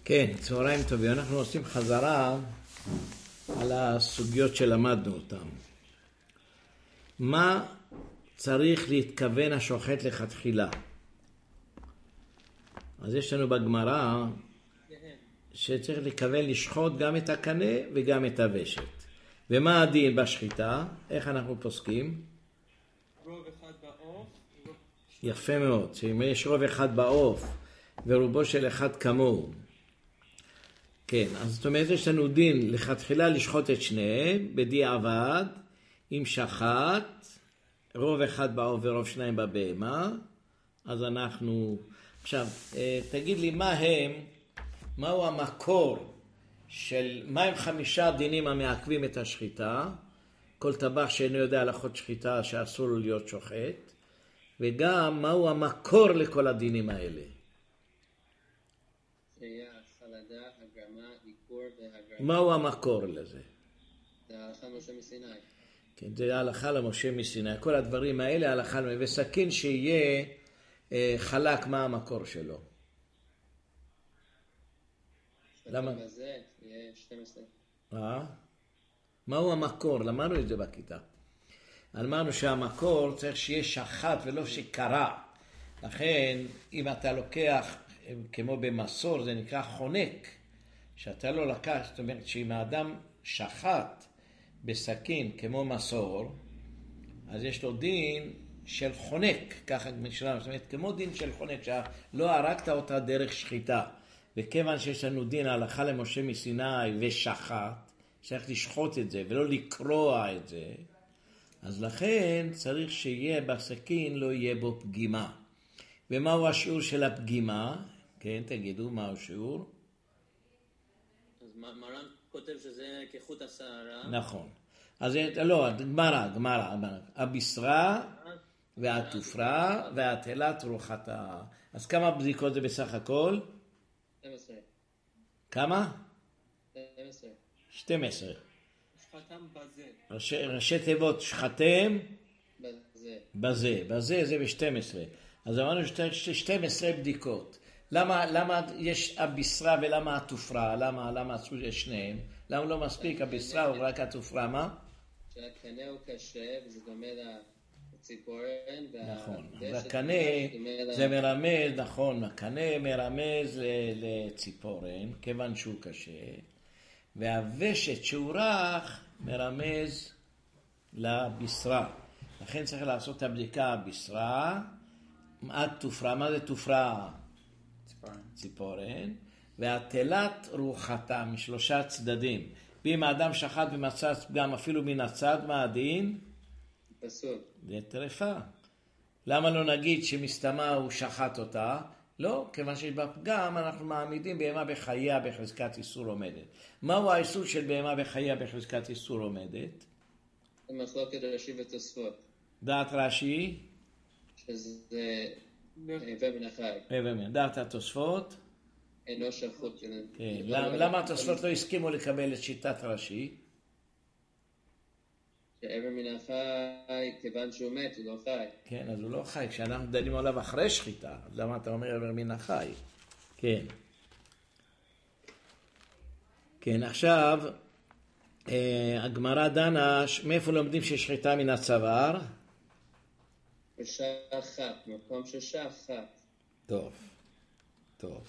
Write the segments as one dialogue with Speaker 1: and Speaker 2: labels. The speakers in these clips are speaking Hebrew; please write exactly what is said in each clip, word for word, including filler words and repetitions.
Speaker 1: כן, צהריים טובים. אנחנו עושים חזרה על הסוגיות שלמדנו אותן. מה צריך להתכוון השוחט לכתחילה? אז יש לנו בגמרא שצריך להתכוון לשחוט גם את הקנה וגם את הוושת. ומה הדין בשחיטה? איך אנחנו פוסקים?
Speaker 2: רוב אחד בעוף.
Speaker 1: יפה מאוד. שאם יש רוב אחד בעוף ורובו של אחד כמוהו. כן, אז זאת אומרת יש לנו דין לכתחילה לשחוט את שניהם בדיעבד עם שחט, רוב אחד בעוף ורוב שניים בבהמה. אז אנחנו, עכשיו תגיד לי מה הם, מהו המקור של, מה הם חמישה דינים המעכבים את השחיטה, כל טבח שאינו יודע הלכות שחיטה שאסור לו להיות שוחט, וגם מהו המקור לכל הדינים האלה. מהו המקור לזה?
Speaker 3: זה ההלכה למשה מסיני.
Speaker 1: כן, זה ההלכה למשה מסיני. כל הדברים האלה, ההלכה למשה, וסכין שיהיה אה, חלק, מה המקור שלו? למה?
Speaker 3: בזה יהיה שתים עשרה.
Speaker 1: אה? מהו המקור? למדנו את זה בכיתה. אמרנו שהמקור צריך שיהיה שחט ולא שקרה. לכן, אם אתה לוקח, כמו במסור, זה נקרא חונק. שאתה לא לקח, זאת אומרת שאם האדם שחט בסכין כמו מסור, אז יש לו דין של חונק, ככה משלם, זאת אומרת כמו דין של חונק, שלא הרגת אותה דרך שחיטה. וכיוון שיש לנו דין ההלכה למשה מסיני ושחט, צריך לשחוט את זה ולא לקרוע את זה, אז לכן צריך שיהיה בסכין לא יהיה בו פגימה. ומהו השיעור של הפגימה? כן, תגידו, מהו השיעור?
Speaker 3: אז מרן כותב שזה כחוט השערה.
Speaker 1: נכון. אז לא, גמרא, גמרא, הבשרה והתופרה והתלת רוחתה. אז כמה בדיקות זה בסך הכל?
Speaker 3: שתים עשרה.
Speaker 1: כמה?
Speaker 3: שתים עשרה.
Speaker 1: שתים עשרה.
Speaker 2: שחתם בזה.
Speaker 1: ראשי, ראשי תיבות שחתם
Speaker 3: בזה.
Speaker 1: בזה, בזה זה ב-שתים עשרה. אז אמרנו שתים עשרה בדיקות. למה, למה יש הבשרה ולמה התופרה? למה, למה עשו שניהם? למה לא מספיק הבשרה או רק התופרה? מה?
Speaker 3: שהקנה הוא קשה וזה דומה לציפורן.
Speaker 1: נכון. והקנה זה מרמז, נכון, הקנה מרמז לציפורן, כיוון שהוא קשה. והוושת שהוא רך מרמז לבשרה. לכן צריך לעשות את הבדיקה הבשרה, עד תופרה. מה זה תופרה?
Speaker 2: ציפורן.
Speaker 1: ציפורן. והתלת רוחתה משלושה צדדים. ואם האדם שחט ומצא גם אפילו מן הצד, מה הדין?
Speaker 3: פסול.
Speaker 1: זה טרפה. למה לא נגיד שמסתמה הוא שחט אותה? לא, כיוון שיש בפגם אנחנו מעמידים בהמה בחייה בחזקת איסור עומדת. מהו האיסור של בהמה בחייה בחזקת איסור עומדת?
Speaker 3: זה מחלוקת רש"י ותוספות.
Speaker 1: דעת רש"י?
Speaker 3: שזה הווה מן החי.
Speaker 1: הווה מן. דעת התוספות?
Speaker 3: אינו שחוט.
Speaker 1: כן. למה התוספות לא הסכימו לקבל את שיטת רש"י?
Speaker 3: שהאיבר מן החי, כיוון שהוא מת, הוא לא חי.
Speaker 1: כן, אז הוא לא חי. כשאנחנו דנים עליו אחרי שחיטה, אז למה אתה אומר איבר מן החי? כן. כן, עכשיו, הגמרא דנה, מאיפה לומדים ששחיטה מן הצוואר?
Speaker 3: בשחט, מקום ששחט.
Speaker 1: טוב, טוב.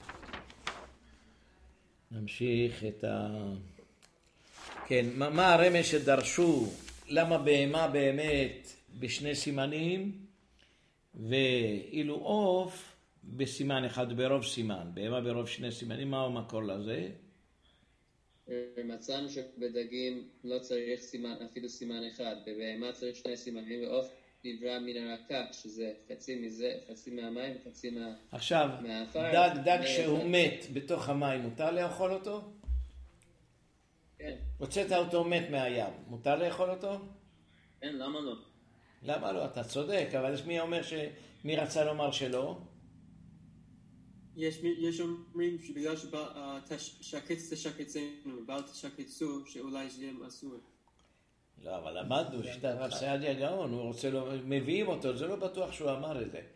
Speaker 1: נמשיך את ה... כן, מה, מה הרמז שדרשו? למה בהמה באמת בשני סימנים ואילו עוף בסימן אחד ברוב סימן? בהמה ברוב שני סימנים, מהו המקור לזה?
Speaker 3: מצאנו שבדגים לא צריך סימן, אפילו סימן אחד. בבהמה צריך שני סימנים, ועוף נברא מן הרקק, שזה חצי מזה, חצי מהמים וחצי מה...
Speaker 1: עכשיו,
Speaker 3: מהאפר.
Speaker 1: דג, דג שהוא מת בתוך המים, מותר לאכול אותו?
Speaker 3: כן.
Speaker 1: הוצאת אותו מת מהים, מותר לאכול אותו?
Speaker 3: כן, למה לא?
Speaker 1: למה לא? אתה צודק, אבל יש מי אומר ש... מי רצה לומר שלא?
Speaker 2: יש יש אומרים שבגלל שהקץ תשקצנו, בל תשקצו, שאולי זה יהיה אסור.
Speaker 1: לא, אבל למדנו שאתה רב סעדיה גאון, הוא רוצה, לא, מביאים אותו, זה לא בטוח שהוא אמר את זה.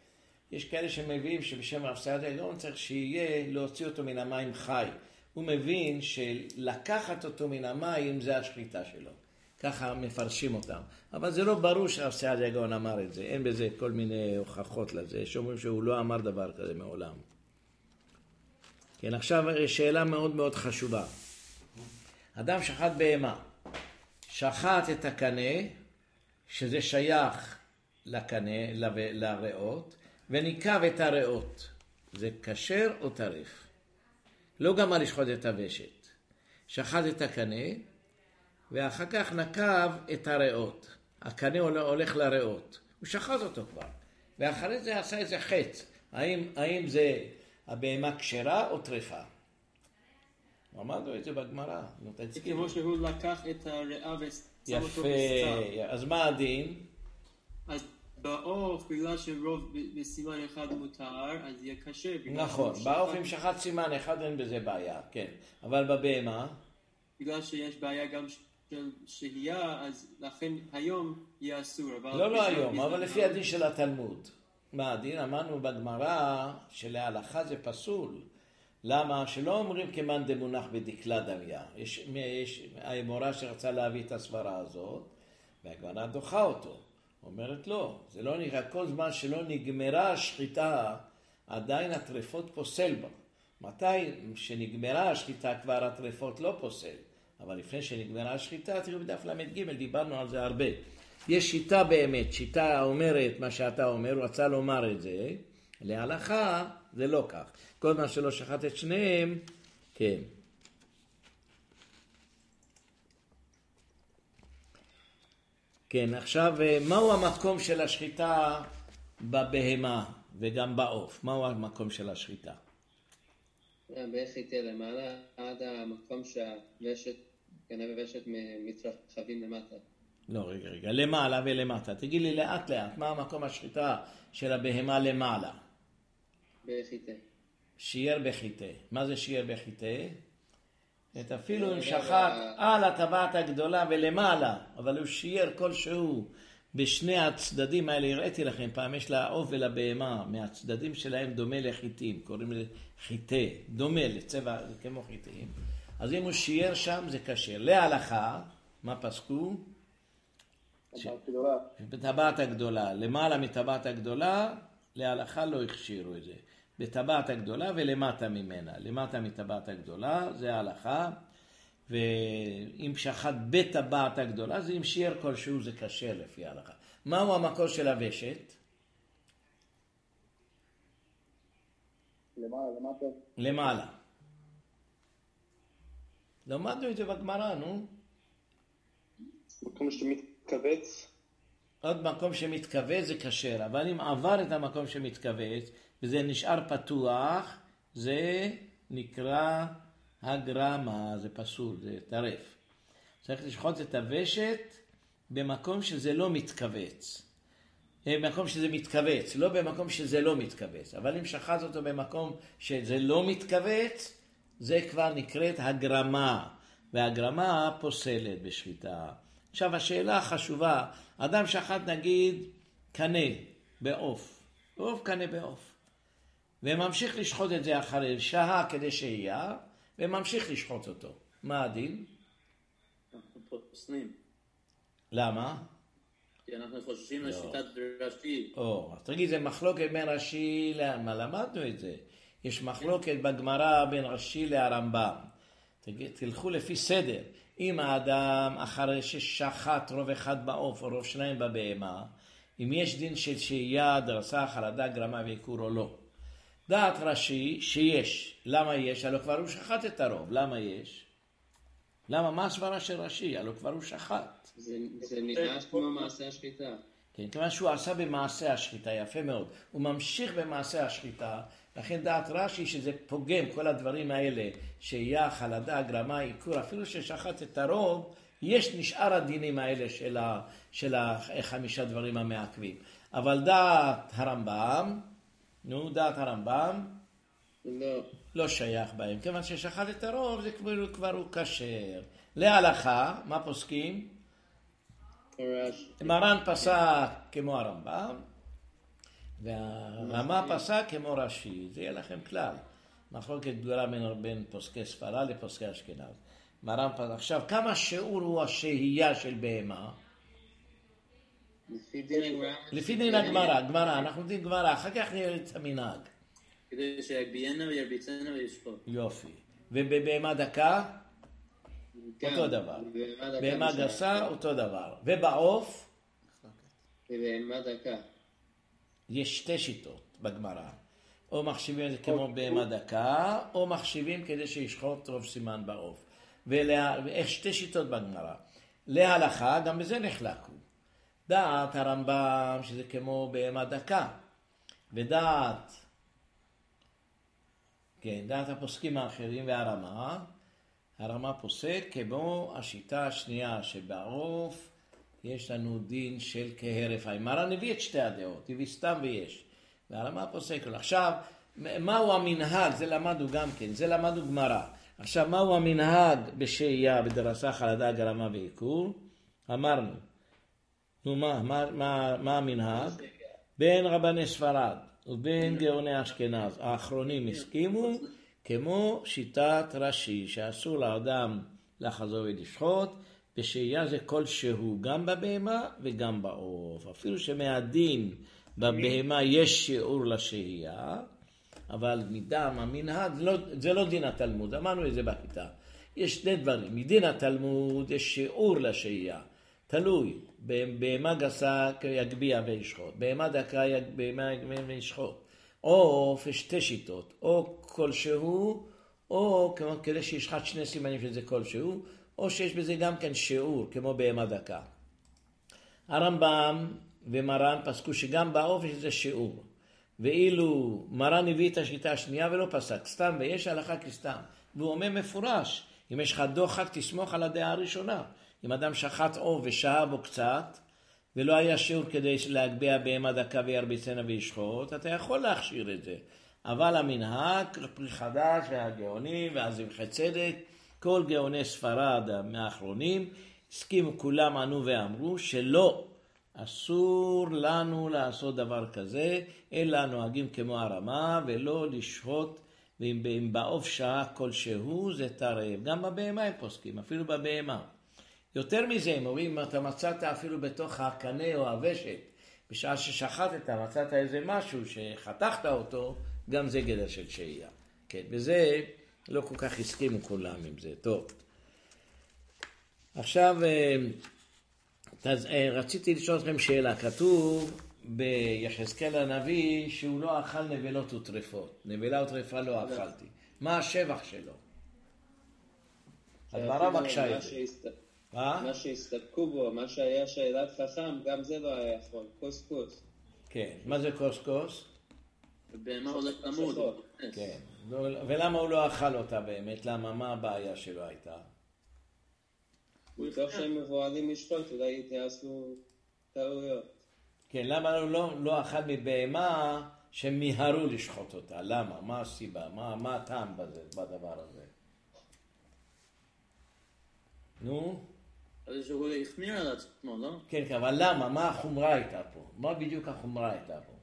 Speaker 1: יש כאלה שמביאים שבשם רב סעדיה גאון צריך שיהיה להוציא אותו מן המים חי. הוא מבין שלקחת אותו מן המים זה השחיטה שלו. ככה מפרשים אותם. אבל זה לא ברור שרב סעדיה גאון אמר את זה. אין בזה כל מיני הוכחות לזה. שאומרים שהוא לא אמר דבר כזה מעולם. כן, עכשיו שאלה מאוד מאוד חשובה. אדם שחט בהמה. שחט את הקנה, שזה שייך לקנה, לריאות, וניקב את הריאות. זה כשר או טרף? לא גמר לשחוט את הוושט. שחט את הקנה, ואחר כך נקב את הריאות. הקנה הולך לריאות. הוא שחט אותו כבר. ואחרי זה עשה איזה חץ. האם, האם זה הבהמה כשרה או טרפה? אמרנו את זה בגמרא.
Speaker 2: זה כמו שהוא לקח את הריאה ושם אותו בסתר.
Speaker 1: יפה. אז מה הדין?
Speaker 2: אז בעוף, בגלל שרוב בסימן אחד מותר, אז יהיה קשה.
Speaker 1: נכון, בעוף אם שחט סימן אחד אין בזה בעיה, כן. אבל בבהמה?
Speaker 2: בגלל שיש בעיה גם של שהייה, אז לכן היום יהיה אסור.
Speaker 1: לא, לא היום, אבל לפי הדין של התלמוד. מה הדין? אמרנו בגמרא שלהלכה זה פסול. למה? שלא אומרים כמאן דמונח בדקלה דמיה. יש, יש האמורה שרצה להביא את הסברה הזאת, והגמרא דוחה אותו. אומרת לא, זה לא נראה, כל זמן שלא נגמרה השחיטה, עדיין הטרפות פוסל בה. מתי שנגמרה השחיטה כבר הטרפות לא פוסל. אבל לפני שנגמרה השחיטה, תראו בדף למד ג' דיברנו על זה הרבה. יש שיטה באמת, שיטה אומרת מה שאתה אומר, הוא רצה לומר את זה, להלכה זה לא כך. כל מה שלא שחט את שניהם, כן. כן, עכשיו, מהו המקום של השחיטה בבהמה וגם בעוף? מהו המקום של השחיטה?
Speaker 3: בחיטה למעלה, עד המקום שהוושט, גנב וושט מתרחבים למטה.
Speaker 1: לא, רגע, רגע, למעלה ולמטה. תגיד לי לאט לאט, מה המקום השחיטה של הבהמה למעלה?
Speaker 3: בחיטה.
Speaker 1: שיער בחיטה. מה זה שיער בחיטה? את אפילו אם שחט על הטבעת הגדולה ולמעלה, אבל הוא שיער כלשהו בשני הצדדים האלה. הראיתי לכם פעם, יש לעוף ולבהמה, מהצדדים שלהם דומה לחיטים, קוראים לחיטה, דומה לצבע כמו חיטים. אז אם הוא שיער שם זה כשר. להלכה, מה פסקו? בטבעת הגדולה, למעלה מטבעת הגדולה, להלכה לא הכשירו את זה. בטבעת הגדולה ולמטה ממנה. למטה מטבעת הגדולה זה ההלכה, ואם שחט בטבעת הגדולה זה אם שיער כלשהו זה כשר לפי ההלכה. מהו המקור של הוושט?
Speaker 4: למעלה, למטה.
Speaker 1: למעלה. למדנו את זה בגמרא, נו.
Speaker 4: מקום שמתכווץ.
Speaker 1: עוד מקום שמתכווץ זה כשר, אבל אם עבר את המקום שמתכווץ וזה נשאר פתוח, זה נקרא הגרמה, זה פסול, זה טרף. צריך לשחוט את הוושט במקום שזה לא מתכווץ. במקום שזה מתכווץ, לא במקום שזה לא מתכווץ. אבל אם שחט אותו במקום שזה לא מתכווץ, זה כבר נקראת הגרמה, והגרמה פוסלת בשחיטה. עכשיו השאלה החשובה, אדם שחט נגיד קנה בעוף, עוף קנה בעוף, וממשיך לשחוט את זה אחרי שעה כדי שיהיה, וממשיך לשחוט אותו. מה הדין?
Speaker 5: אנחנו פוסלים.
Speaker 1: למה?
Speaker 5: כי אנחנו חוששים לשיטת רש"י.
Speaker 1: או, אז תגיד, זה מחלוקת בין רש"י, למה למדנו את זה? יש מחלוקת בגמרא בין רש"י להרמב"ם. תלכו לפי סדר. אם האדם אחרי ששחט רוב אחד בעוף או רוב שניים בבהמה, אם יש דין של שהייה, דרסה, חרדה, גרמה ועיקור או לא. דעת רש"י שיש. למה יש? הלא כבר הוא שחט את הרוב. למה יש? למה? מה הסברה של רש"י? הלא כבר הוא שחט.
Speaker 3: זה, זה נראה כמו מעשה השחיטה.
Speaker 1: כן, כיוון שהוא עשה במעשה השחיטה, יפה מאוד. הוא ממשיך במעשה השחיטה, לכן דעת רש"י שזה פוגם כל הדברים האלה, שהייה, חלדה, גרמה, עיקור, אפילו ששחט את הרוב, יש נשאר הדינים האלה של, ה, של החמישה דברים המעכבים. אבל דעת הרמב"ם, נו, דעת הרמב"ם,
Speaker 3: לא.
Speaker 1: לא שייך בהם, כיוון ששחט את הרוב זה כבר, כבר הוא כשר. להלכה, מה פוסקים? מרן פסק כמו הרמב"ם, והרמה פסק כמו רש"י, זה יהיה לכם כלל. מחלוקת גדולה בין, בין פוסקי ספרד לפוסקי אשכנז. מרן פסק. עכשיו, כמה שיעור הוא השהייה של בהמה?
Speaker 3: לפי דין הגמרא.
Speaker 1: לפי דין הגמרא, גמרא, אנחנו יודעים גמרא, אחר כך נראה את המנהג.
Speaker 5: כדי שיגביינה וירביצנה וישפוט.
Speaker 1: יופי. ובבהמה דקה?
Speaker 3: גם,
Speaker 1: אותו דבר.
Speaker 3: בהמה דקה
Speaker 1: בהמה
Speaker 3: בשעה.
Speaker 1: גסה, אותו דבר. ובעוף?
Speaker 3: בהמה דקה. יש
Speaker 1: שתי שיטות בגמרא. או מחשיבים את זה כמו בהמה דקה, או מחשיבים כדי שישחוט רוב סימן בעוף. ואיך שתי שיטות בגמרא. להלכה, גם בזה נחלקו. דעת הרמב"ם, שזה כמו בהמה דקה. ודעת, כן, דעת הפוסקים האחרים והרמה, הרמה פוסק כמו השיטה השנייה שבעוף, יש לנו דין של כהרף עין. מרן הביא את שתי הדעות, הביא סתם ויש. והרמה פוסק לו. עכשיו, מהו המנהג? זה למדו גם כן, זה למדו גמרא. עכשיו, מהו המנהג בשהייה, בדרסה, חלדה, גרמה ועיקור? אמרנו. נו, מה, מה, מה, מה המנהג? בין רבני ספרד ובין גאוני אשכנז, האחרונים הסכימו, כמו שיטת רש"י, שאסור לאדם לחזור ולשחוט, בשהייה זה כלשהו, גם בבהמה וגם בעוף. אפילו שמהדין בבהמה יש שיעור לשהייה, אבל מדם המנהג, זה לא, זה לא דין התלמוד, אמרנו את זה בכיתה. יש שני דברים, מדין התלמוד יש שיעור לשהייה, תלוי, בהמה גסה יגביה וישחוט, בהמה דקה יגביה וישחוט. עוף יש שתי שיטות, או כלשהו, או כמו כדי שישחט שני סימנים שזה כלשהו, או שיש בזה גם כן שיעור, כמו בהמה דקה. הרמב"ם ומרן פסקו שגם בעוף יש איזה שיעור. ואילו מרן הביא את השיטה השנייה ולא פסק, סתם, ויש הלכה כסתם. והוא אומר מפורש, אם יש לך דוחק תסמוך על הדעה הראשונה. אם אדם שחט עוף ושהה בו קצת, ולא היה שיעור כדי להגביה בהמה דקה וירביצנה וישחוט, אתה יכול להכשיר את זה. אבל המנהג, פרי חדש והגאונים והזבחי צדק, כל גאוני ספרד מהאחרונים, הסכימו, כולם ענו ואמרו שלא, אסור לנו לעשות דבר כזה, אלא נוהגים כמו הרמה, ולא לשחוט, ואם בעוף שעה כלשהו זה תרעב. גם בבהמה הם פוסקים, אפילו בבהמה. יותר מזה, הם אומרים, אם אתה מצאת אפילו בתוך הקנה או הוושט, בשעה ששחטת, מצאת איזה משהו שחתכת אותו, גם זה גדר של שהייה. כן, וזה לא כל כך הסכימו כולם עם זה. טוב. עכשיו, רציתי לשאול אתכם שאלה. כתוב ביחזקאל הנביא שהוא לא אכל נבלות וטרפות. נבלה וטרפה לא אכלתי. מה השבח שלו? הדברה בקשה את זה.
Speaker 3: מה שהסתפקו בו, מה שהיה שאלת חכם, גם זה לא היה יכול. קוס קוס.
Speaker 1: כן. מה זה קוס קוס?
Speaker 5: ובהמה הולך למוד.
Speaker 1: כן. ולמה הוא לא אכל אותה באמת? למה? מה הבעיה שלו הייתה?
Speaker 3: מתוך שהם מבועלים לשחוט, אולי יעשו טעויות.
Speaker 1: כן, למה הוא לא, לא אכל מבהמה שמיהרו לשחוט אותה? למה? מה הסיבה? מה, מה הטעם בזה, בדבר הזה? נו?
Speaker 5: אז שהוא החמיר על עצמו, לא?
Speaker 1: כן, אבל למה? מה החומרה הייתה פה? מה בדיוק החומרה הייתה פה?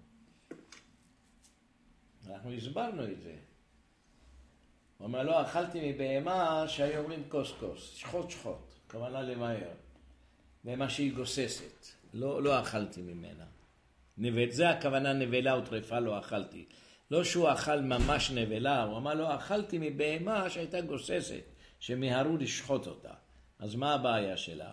Speaker 1: אנחנו הסברנו את זה. הוא אומר, לא, אכלתי מבהמה שהיו אומרים קוס קוס, שחוט שחוט, כוונה למהר. בהמה שהיא גוססת, לא, לא אכלתי ממנה. נבט, זה הכוונה נבלה וטרפה לא אכלתי. לא שהוא אכל ממש נבלה, הוא אמר, לא, אכלתי מבהמה שהייתה גוססת, שמיהרו לשחוט אותה. אז מה הבעיה שלה?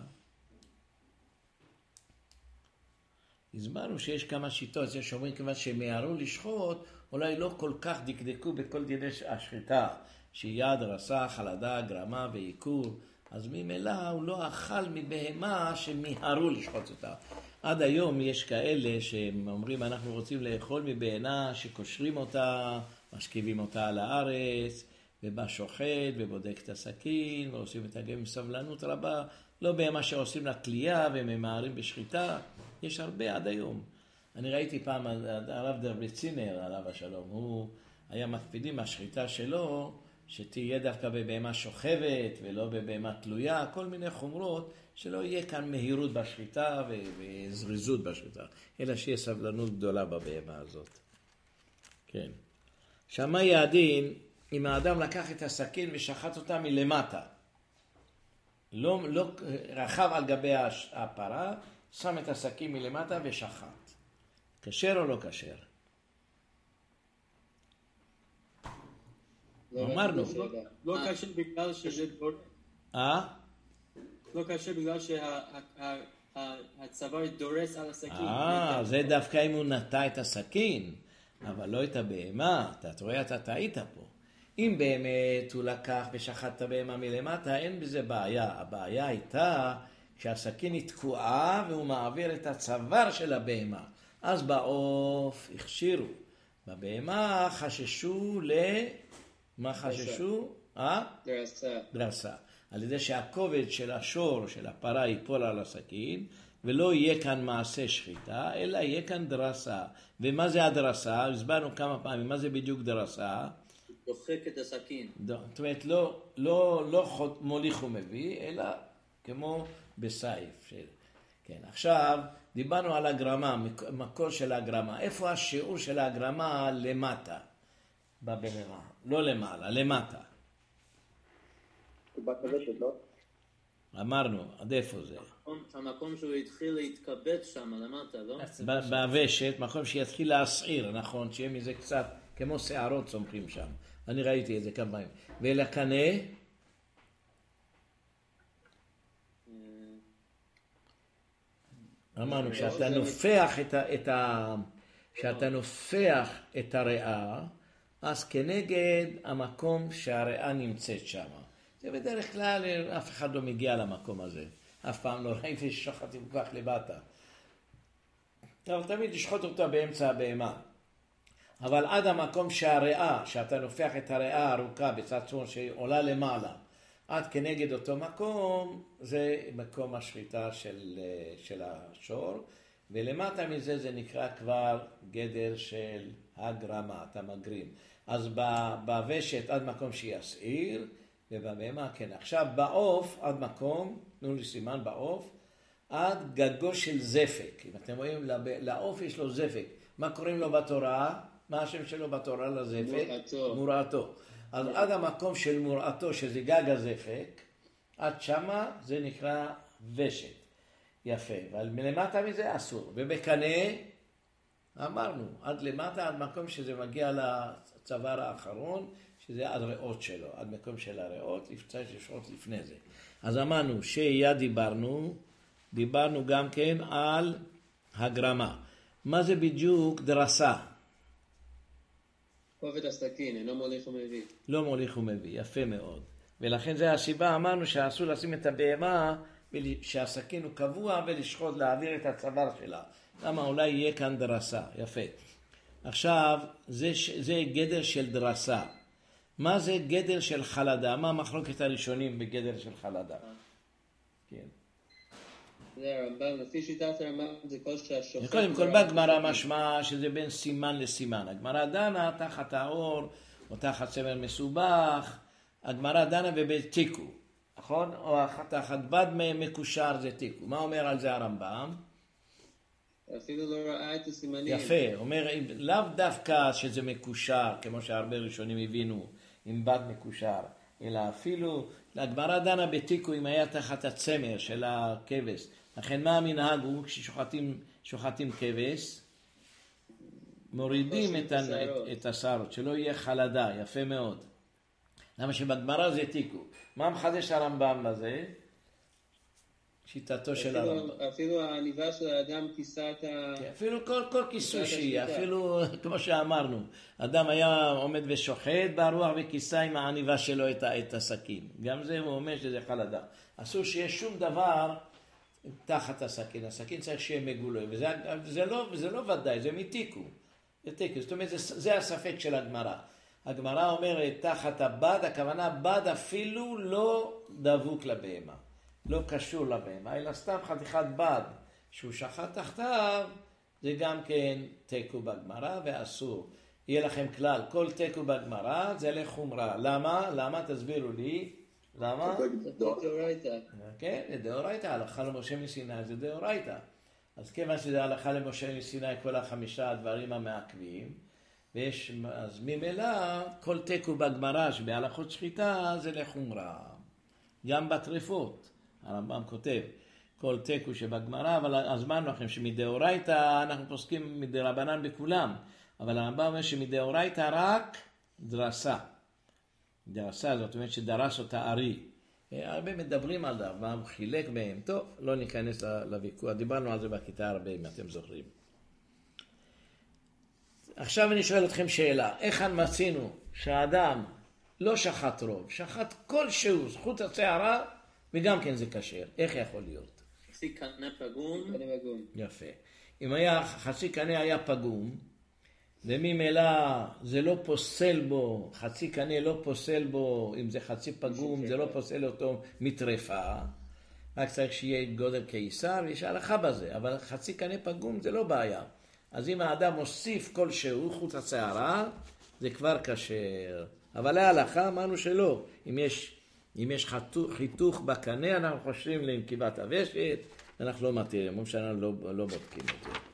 Speaker 1: הסברנו שיש כמה שיטות, זה שאומרים כיוון שמיהרו לשחוט, אולי לא כל כך דקדקו בכל דיני השחיטה, שיד, רסה, חלדה, גרמה ועיקור, אז ממילא הוא לא אכל מבהמה שמיהרו לשחוט אותה. עד היום יש כאלה שאומרים אנחנו רוצים לאכול מבהמה שקושרים אותה, משכיבים אותה על הארץ, ובא שוחט ובודק את הסכין, ועושים את הגם עם סבלנות רבה, לא בהמה שעושים לה תלייה וממהרים בשחיטה, יש הרבה עד היום. אני ראיתי פעם הרב דרבצינר, עליו השלום, הוא היה מקפידים מהשחיטה שלו, שתהיה דווקא בבהמה שוכבת ולא בבהמה תלויה, כל מיני חומרות, שלא יהיה כאן מהירות בשחיטה ו- וזריזות בשחיטה, אלא שיהיה סבלנות גדולה בבהמה הזאת. כן. עכשיו מה יהיה הדין אם האדם לקח את הסכין ושחט אותה מלמטה? לא, לא רכב על גבי הפרה, שם את הסכין מלמטה ושחט. כשר או לא כשר? אמרנו.
Speaker 2: לא קשה בגלל שזה דורס.
Speaker 1: אה?
Speaker 2: לא קשה בגלל שהצוואר דורס על הסכין.
Speaker 1: אה, זה דווקא אם הוא נטע את הסכין, אבל לא את הבהמה. אתה רואה, אתה טעית פה. אם באמת הוא לקח ושחט את הבהמה מלמטה, אין בזה בעיה. הבעיה הייתה כשהסכין היא תקועה והוא מעביר את הצוואר של הבהמה. אז בעוף הכשירו. בבהמה חששו ל... מה חששו? אה?
Speaker 3: דרסה.
Speaker 1: דרסה. על ידי שהכובד של השור של הפרה ייפול על הסכין, ולא יהיה כאן מעשה שחיטה, אלא יהיה כאן דרסה. ומה זה הדרסה? הסברנו כמה פעמים, מה זה בדיוק דרסה?
Speaker 5: דוחק את הסכין.
Speaker 1: זאת אומרת, לא, לא, לא מוליך ומביא, אלא כמו בסייף. של... כן, עכשיו דיברנו על הגרמה, מקור של הגרמה. איפה השיעור של הגרמה למטה? בבהמה. לא למעלה, למטה.
Speaker 3: לא?
Speaker 1: אמרנו, עד איפה זה?
Speaker 5: המקום שהוא התחיל להתקבץ שם למטה, לא?
Speaker 1: בוושת, מקום שיתחיל להסעיר, נכון, שיהיה מזה קצת, כמו שערות צומחים שם. אני ראיתי את זה כמה פעמים. ולקנה? אמרנו, שאתה נופח את ה... את ה... שאתה נופח את הריאה, אז כנגד המקום שהריאה נמצאת שם. זה בדרך כלל אף אחד לא מגיע למקום הזה. אף פעם לא ראיתי ששוחטים כל כך לבטה. אבל תמיד לשחוט אותה באמצע הבהמה. אבל עד המקום שהריאה, שאתה נופח את הריאה הארוכה בצד שמאל שעולה למעלה, עד כנגד אותו מקום, זה מקום השחיטה של, של השור. ולמטה מזה זה נקרא כבר גדר של הגרמה, אתה מגרים. אז בוושת עד מקום שיסעיר, ובבהמה כן. עכשיו בעוף עד מקום, תנו לי סימן בעוף, עד גגו של זפק. אם אתם רואים, לעוף יש לו זפק. מה קוראים לו בתורה? מה השם שלו בתורה לזפק?
Speaker 3: מורעתו.
Speaker 1: מורעתו. אז עד המקום של מורעתו, שזה גג הזפק, עד שמה זה נקרא ושת. יפה. אבל מלמטה מזה אסור. ובקנה, אמרנו, עד למטה, עד מקום שזה מגיע לצוואר האחרון, שזה עד ריאות שלו, עד מקום של הריאות, צריך לשחוט לפני זה. אז אמרנו, שיהיה דיברנו, דיברנו גם כן על הגרמה. מה זה בדיוק דרסה?
Speaker 3: כובד הסכין, אינו מוליך ומביא.
Speaker 1: לא מוליך ומביא, יפה מאוד. ולכן זה הסיבה, אמרנו שאסור לשים את הבהמה, שהסכין הוא קבוע ולשחוט, להעביר את הצוואר שלה. למה אולי יהיה כאן דרסה, יפה. עכשיו, זה, זה גדר של דרסה. מה זה גדר של חלדה? מה המחלוקת הראשונים בגדר של חלדה? כן.
Speaker 3: זה הרמב"ם, לפי שיטת הרמב"ם זה כל שהשופט...
Speaker 1: קודם כל בגמרא משמע שזה בין סימן לסימן. הגמרא דנה תחת האור או תחת צמר מסובך, הגמרא דנה ובתיקו, נכון? או תחת בד מקושר זה תיקו. מה אומר על זה הרמב"ם?
Speaker 3: אפילו לא ראה את הסימנים.
Speaker 1: יפה, אומר לאו דווקא שזה מקושר, כמו שהרבה ראשונים הבינו, עם בד מקושר, אלא אפילו, הגמרא דנה בתיקו אם היה תחת הצמר של הכבש. לכן מה המנהג הוא כששוחטים שוחטים כבש? מורידים את, את, את השערות, שלא יהיה חלדה, יפה מאוד. למה שבגמרא זה תיקו. מה מחדש הרמב"ם בזה? שיטתו של הרמב"ם.
Speaker 3: אפילו העניבה של האדם כיסה את ה...
Speaker 1: אפילו כל, כל כיסוי שיהיה, אפילו כמו שאמרנו, אדם היה עומד ושוחט ברוח וכיסה עם העניבה שלו את, את הסכין. גם זה הוא אומר שזה חלדה. אסור שיהיה שום דבר תחת הסכין. הסכין צריך שיהיה מגולוי, וזה זה לא, זה לא ודאי, זה מתיקו. זה תיקו, זאת אומרת, זה, זה הספק של הגמרא. הגמרא אומרת תחת הבד, הכוונה בד אפילו לא דבוק לבהמה. לא קשור לבהמה, אלא סתם חתיכת בד שהוא שחט תחתיו, זה גם כן תיקו בגמרא ואסור. יהיה לכם כלל, כל תיקו בגמרא זה לחומרה. למה? למה? תסבירו לי. למה?
Speaker 3: דאורייתא.
Speaker 1: כן, זה דאורייתא, הלכה למשה מסיני זה דאורייתא. אז כיוון שזה הלכה למשה מסיני כל החמישה הדברים המעכבים, ויש, אז ממילא כל תיקו בגמרא שבהלכות שחיטה זה לחומרה. גם בטרפות, הרמב"ם כותב, כל תיקו שבגמרא, אבל הזמן לכם שמדאורייתא אנחנו פוסקים מדרבנן בכולם, אבל הרמב"ם אומר שמדאורייתא רק דרסה. דרסה זאת אומרת שדרס אותה ארי. הרבה מדברים על זה, מה הוא חילק בהם. טוב, לא ניכנס לוויכוח, דיברנו על זה בכיתה הרבה אם אתם זוכרים. עכשיו אני שואל אתכם שאלה, איך מצינו שהאדם לא שחט רוב, שחט כלשהו, זכות השערה, וגם כן זה כשר. איך יכול להיות?
Speaker 5: חצי קנה פגום.
Speaker 1: יפה. אם היה, חצי קנה היה פגום, וממילא זה לא פוסל בו, חצי קנה לא פוסל בו, אם זה חצי פגום, זה לא פוסל אותו מטרפה, רק צריך שיהיה גודל קיסר, ויש הלכה בזה, אבל חצי קנה פגום זה לא בעיה. אז אם האדם מוסיף כלשהו, חוט השערה, זה כבר כשר. אבל להלכה אמרנו שלא. אם יש, אם יש חיתוך, חיתוך בקנה, אנחנו חושבים לנקיבת הוושת, אנחנו לא מתירים, או שאנחנו לא, לא בודקים את זה.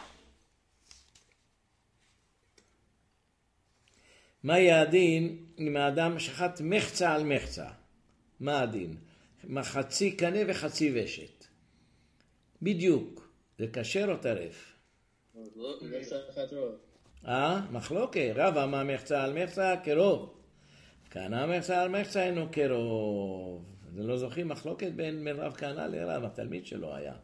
Speaker 1: מה יהיה הדין אם האדם שחט מחצה על מחצה? מה הדין? חצי קנה וחצי ושת. בדיוק. זה כשר או טרף?
Speaker 3: לא שחט רוב.
Speaker 1: אה? מחלוקת. רב אמר מחצה על מחצה כרוב. כהנא מחצה על מחצה אינו כרוב. זה לא זוכרים מחלוקת בין רב כהנא לרב, התלמיד שלו היה.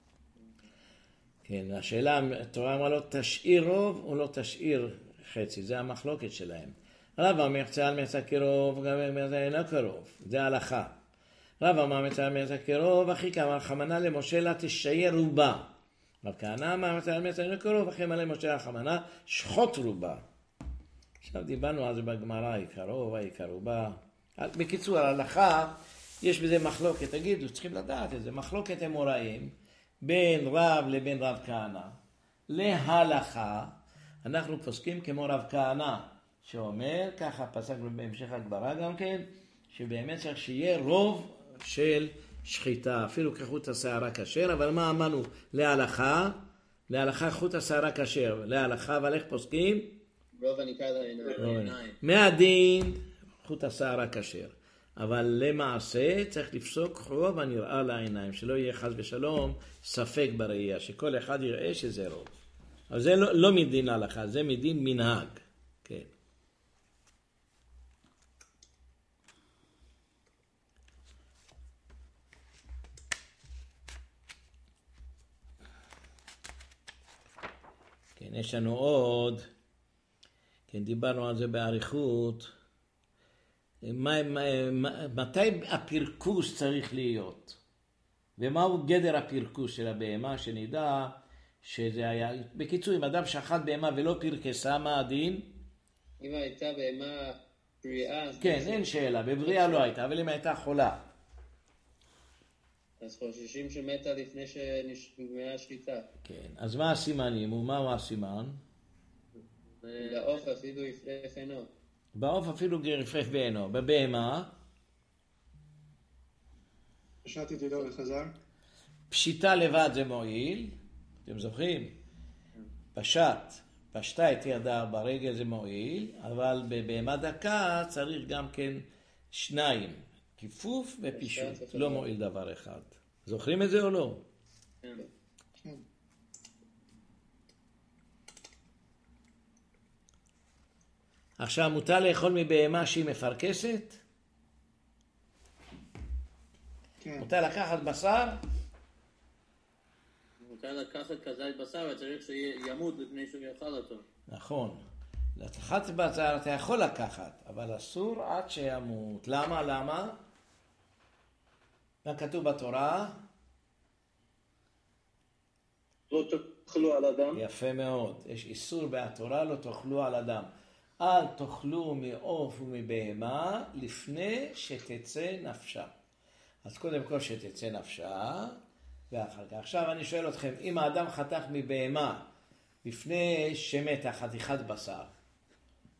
Speaker 1: כן, השאלה, התורה אמרה לו, תשאיר רוב או לא תשאיר חצי, זה המחלוקת שלהם. רב אמר מחצה על מחצה כרוב, גם מחצה אינו כרוב. זה ההלכה. רב אמר מחצה על מחצה כרוב, אחי כאמר חמנה למשה לה תשאיר רובה. רב כהנא אמר מחצה על מחצה אינו כרוב, אחי אמר למשה החמנה שחוט רובה. עכשיו דיברנו על זה בגמרא, עיקרו והעיקר רובה. בקיצור, ההלכה, יש בזה מחלוקת, תגידו, צריכים לדעת את זה, מחלוקת אמוראים, בין רב לבין רב כהנא. להלכה, אנחנו פוסקים כמו רב כהנא, שאומר, ככה פסק בהמשך הגמרא גם כן, שבאמת צריך שיהיה רוב של שחיטה, אפילו כחוט השערה כשר, אבל מה אמרנו? להלכה, להלכה חוט השערה כשר, להלכה, אבל איך פוסקים?
Speaker 3: רוב הניכר לעיניים.
Speaker 1: מהדין, חוט השערה כשר. אבל למעשה צריך לפסוק רוב הנראה לעיניים, שלא יהיה חס ושלום ספק בראייה, שכל אחד יראה שזה רוב. אבל זה לא, לא מדין הלכה, זה מדין מנהג. כן. כן, יש לנו עוד, כן, דיברנו על זה באריכות, מה, מה, מה, מתי הפרקוס צריך להיות? ומהו גדר הפרקוס של הבהמה, שנדע שזה היה, בקיצור, אם אדם שחט בהמה ולא פרקסה, מה הדין?
Speaker 3: אם הייתה בהמה בריאה...
Speaker 1: כן, אין שאלה, בבריאה לא הייתה, אבל אם הייתה חולה.
Speaker 3: אז חוששים שמתה לפני שנגמרה השחיטה.
Speaker 1: כן, אז מה הסימנים? ומהו הסימן?
Speaker 3: לעוף אפילו יפרח עינו.
Speaker 1: בעוף אפילו יפרח בעינו. בבהמה?
Speaker 4: פשט את ידו וחזר.
Speaker 1: פשיטה לבד זה מועיל. אתם זוכרים? פשט, פשטה את ידה ברגל זה מועיל, אבל בבהמה דקה צריך גם כן שניים. כיפוף ופישוט. לא מועיל דבר אחד. זוכרים את זה או לא?
Speaker 3: כן.
Speaker 1: עכשיו, מותר לאכול מבהמה שהיא מפרקסת?
Speaker 4: כן.
Speaker 1: מותר לקחת בשר?
Speaker 5: מותר לקחת כזית בשר, וצריך שימות לפני שהוא יאכל אותו.
Speaker 1: נכון. לקחת בשר אתה יכול לקחת, אבל אסור עד שימות. למה? למה? מה כתוב בתורה?
Speaker 2: לא תאכלו על אדם.
Speaker 1: יפה מאוד. יש איסור בתורה, לא תאכלו על אדם. אל תאכלו מעוף ומבהמה לפני שתצא נפשה. אז קודם כל שתצא נפשה, ואחר כך. עכשיו אני שואל אתכם, אם האדם חתך מבהמה לפני שמתה חתיכת בשר,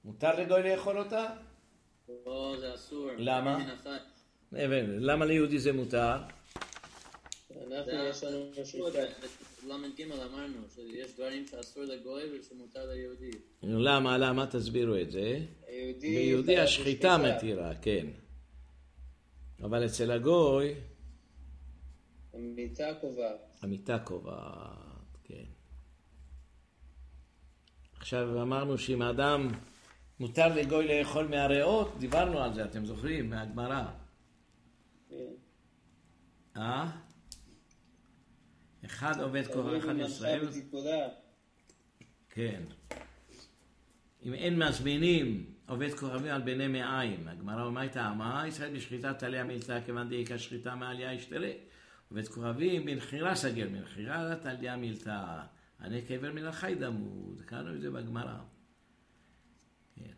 Speaker 1: מותר לגוי לאכול אותה?
Speaker 5: לא, זה אסור.
Speaker 1: למה?
Speaker 5: מן החי.
Speaker 1: הבנו. למה ליהודי זה מותר?
Speaker 3: אנחנו יש לנו שחיטה.
Speaker 5: למד ג' אמרנו שיש דברים שאסור לגוי ושמותר ליהודי.
Speaker 1: למה? למה? תסבירו את זה.
Speaker 3: היהודי
Speaker 1: ביהודי
Speaker 3: חייב
Speaker 1: השחיטה
Speaker 3: בשחיטה.
Speaker 1: מתירה, כן. אבל אצל הגוי,
Speaker 3: המיטה קובעת.
Speaker 1: המיטה קובעת, כן. עכשיו אמרנו שאם האדם מותר לגוי לאכול מהריאות, דיברנו על זה, אתם זוכרים? מהגמרא.
Speaker 3: כן.
Speaker 1: אה? אחד עובד כהן, אחד ישראל.
Speaker 3: בטיפולה.
Speaker 1: כן. אם אין מזמינים, עובד כוכבים על בני מעיים. הגמרא אומרת, מה ישראל בשחיטת עליה מילתה כיוון דאיקה שחיטה מעליה ישתרה. עובד כוכבים בנחירה סגר, בנחירה עליה מילתה. ענה קבר מן החי דמוד. קראנו את זה בגמרא. כן.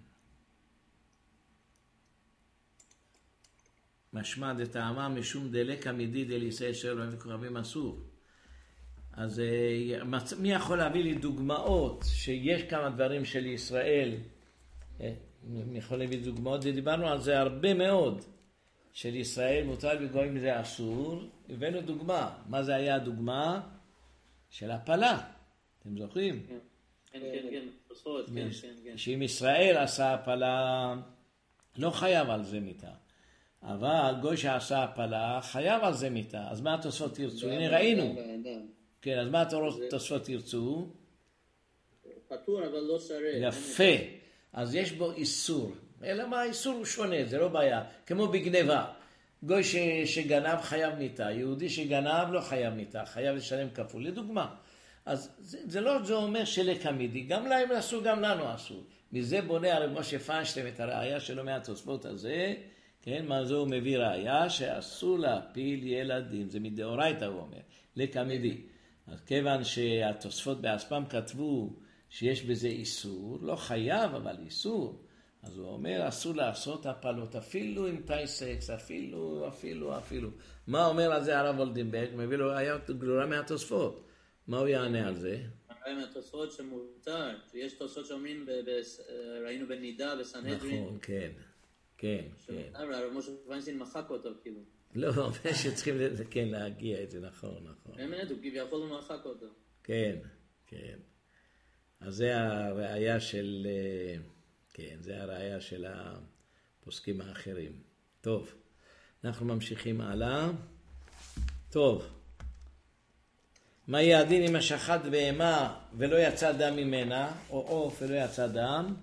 Speaker 1: משמע דטעמה משום דלקה מדיד אל ישראל של עובד כוכבים אסור. אז מי יכול להביא לי דוגמאות שיש כמה דברים של ישראל, מי יכול להביא דוגמאות, ודיברנו על זה הרבה מאוד, של ישראל מותר בגויים זה אסור, הבאנו דוגמה, מה זה היה הדוגמה? של הפלה, אתם זוכרים?
Speaker 5: כן, כן, כן, תוספות, כן, כן, כן.
Speaker 1: שאם ישראל עשה הפלה, לא חייב על זה מיתה. אבל גוי שעשה הפלה, חייב על זה מיתה. אז מה התוספות תרצו? הנה ראינו. כן, אז מה התוספות תרצו?
Speaker 5: פטור, אבל לא שרה.
Speaker 1: יפה. אז יש בו איסור. אלא מה, האיסור הוא שונה, זה לא בעיה. כמו בגניבה. גוי ש, שגנב חייב מיתה. יהודי שגנב לא חייב מיתה. חייב לשלם כפול. לדוגמה. אז זה, זה לא זה אומר שלקמידי. גם להם אסור, גם לנו אסור. מזה בונה הרב משה פיינשטיין את הראייה שלו מהתוספות הזה. כן, מה זה הוא מביא ראייה? שאסור להפיל ילדים. זה מדאורייתא הוא אומר. לקמידי. אז כיוון שהתוספות באספם כתבו שיש בזה איסור, לא חייב אבל איסור, אז הוא אומר אסור לעשות הפלות, אפילו עם תאי סקס, אפילו, אפילו, אפילו. מה אומר על זה הרב וולדנברג? מביא לו ראיה גלולה מהתוספות. מה הוא יענה על זה?
Speaker 5: ראינו מהתוספות שמותר, שיש תוספות שאומרים, ראינו בנידה, בסנהדרין.
Speaker 1: נכון, כן, כן, כן.
Speaker 5: הרב משה פיינשטיין מחק אותו כאילו.
Speaker 1: לא, שצריכים כן להגיע את זה, נכון, נכון.
Speaker 5: באמת, הוא כביכול הוא מחק אותו.
Speaker 1: כן, כן. אז זה הראייה של, כן, זה הראייה של הפוסקים האחרים. טוב, אנחנו ממשיכים הלאה. טוב, מה יהיה הדין אם השחט בהמה ולא יצא דם ממנה, או עוף ולא יצא דם?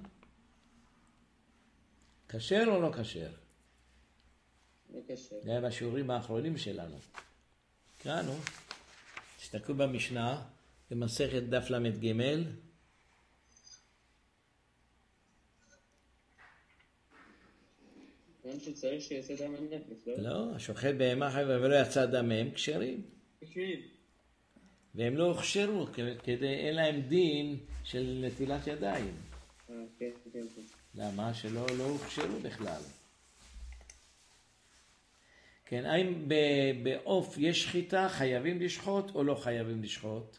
Speaker 1: כשר או לא כשר?
Speaker 3: בקשר.
Speaker 1: זה היה בשיעורים האחרונים שלנו. קראנו, תסתכלו במשנה, במסכת דף למד ג'
Speaker 3: כיוון שצריך שיעשה דם הנפש, לא?
Speaker 1: לא, השוחט בהמה חי ולא יצא דם מהם, כשרים.
Speaker 2: כשרים.
Speaker 1: והם לא הוכשרו, כדי אין להם דין של נטילת ידיים.
Speaker 3: אה, כן, כן, כן.
Speaker 1: למה? שלא לא הוכשרו בכלל. כן, האם בעוף יש שחיטה, חייבים לשחוט או לא חייבים לשחוט?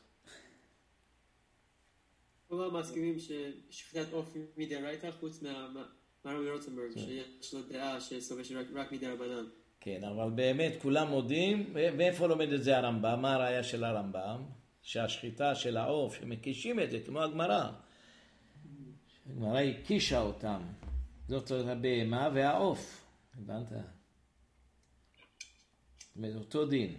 Speaker 2: כולם מסכימים ששחיטת עוף מדאורייתא חוץ מהרבי רוטנברג, שיש לו דעה שסובר שרק מדרבנן.
Speaker 1: כן, אבל באמת כולם מודים, ואיפה לומד את זה הרמב"ם? מה הראיה של הרמב"ם? שהשחיטה של העוף, שמקישים את זה, כמו הגמרא. הגמרא הקישה אותם. זאת הבהמה והעוף. הבנת? זה אותו דין.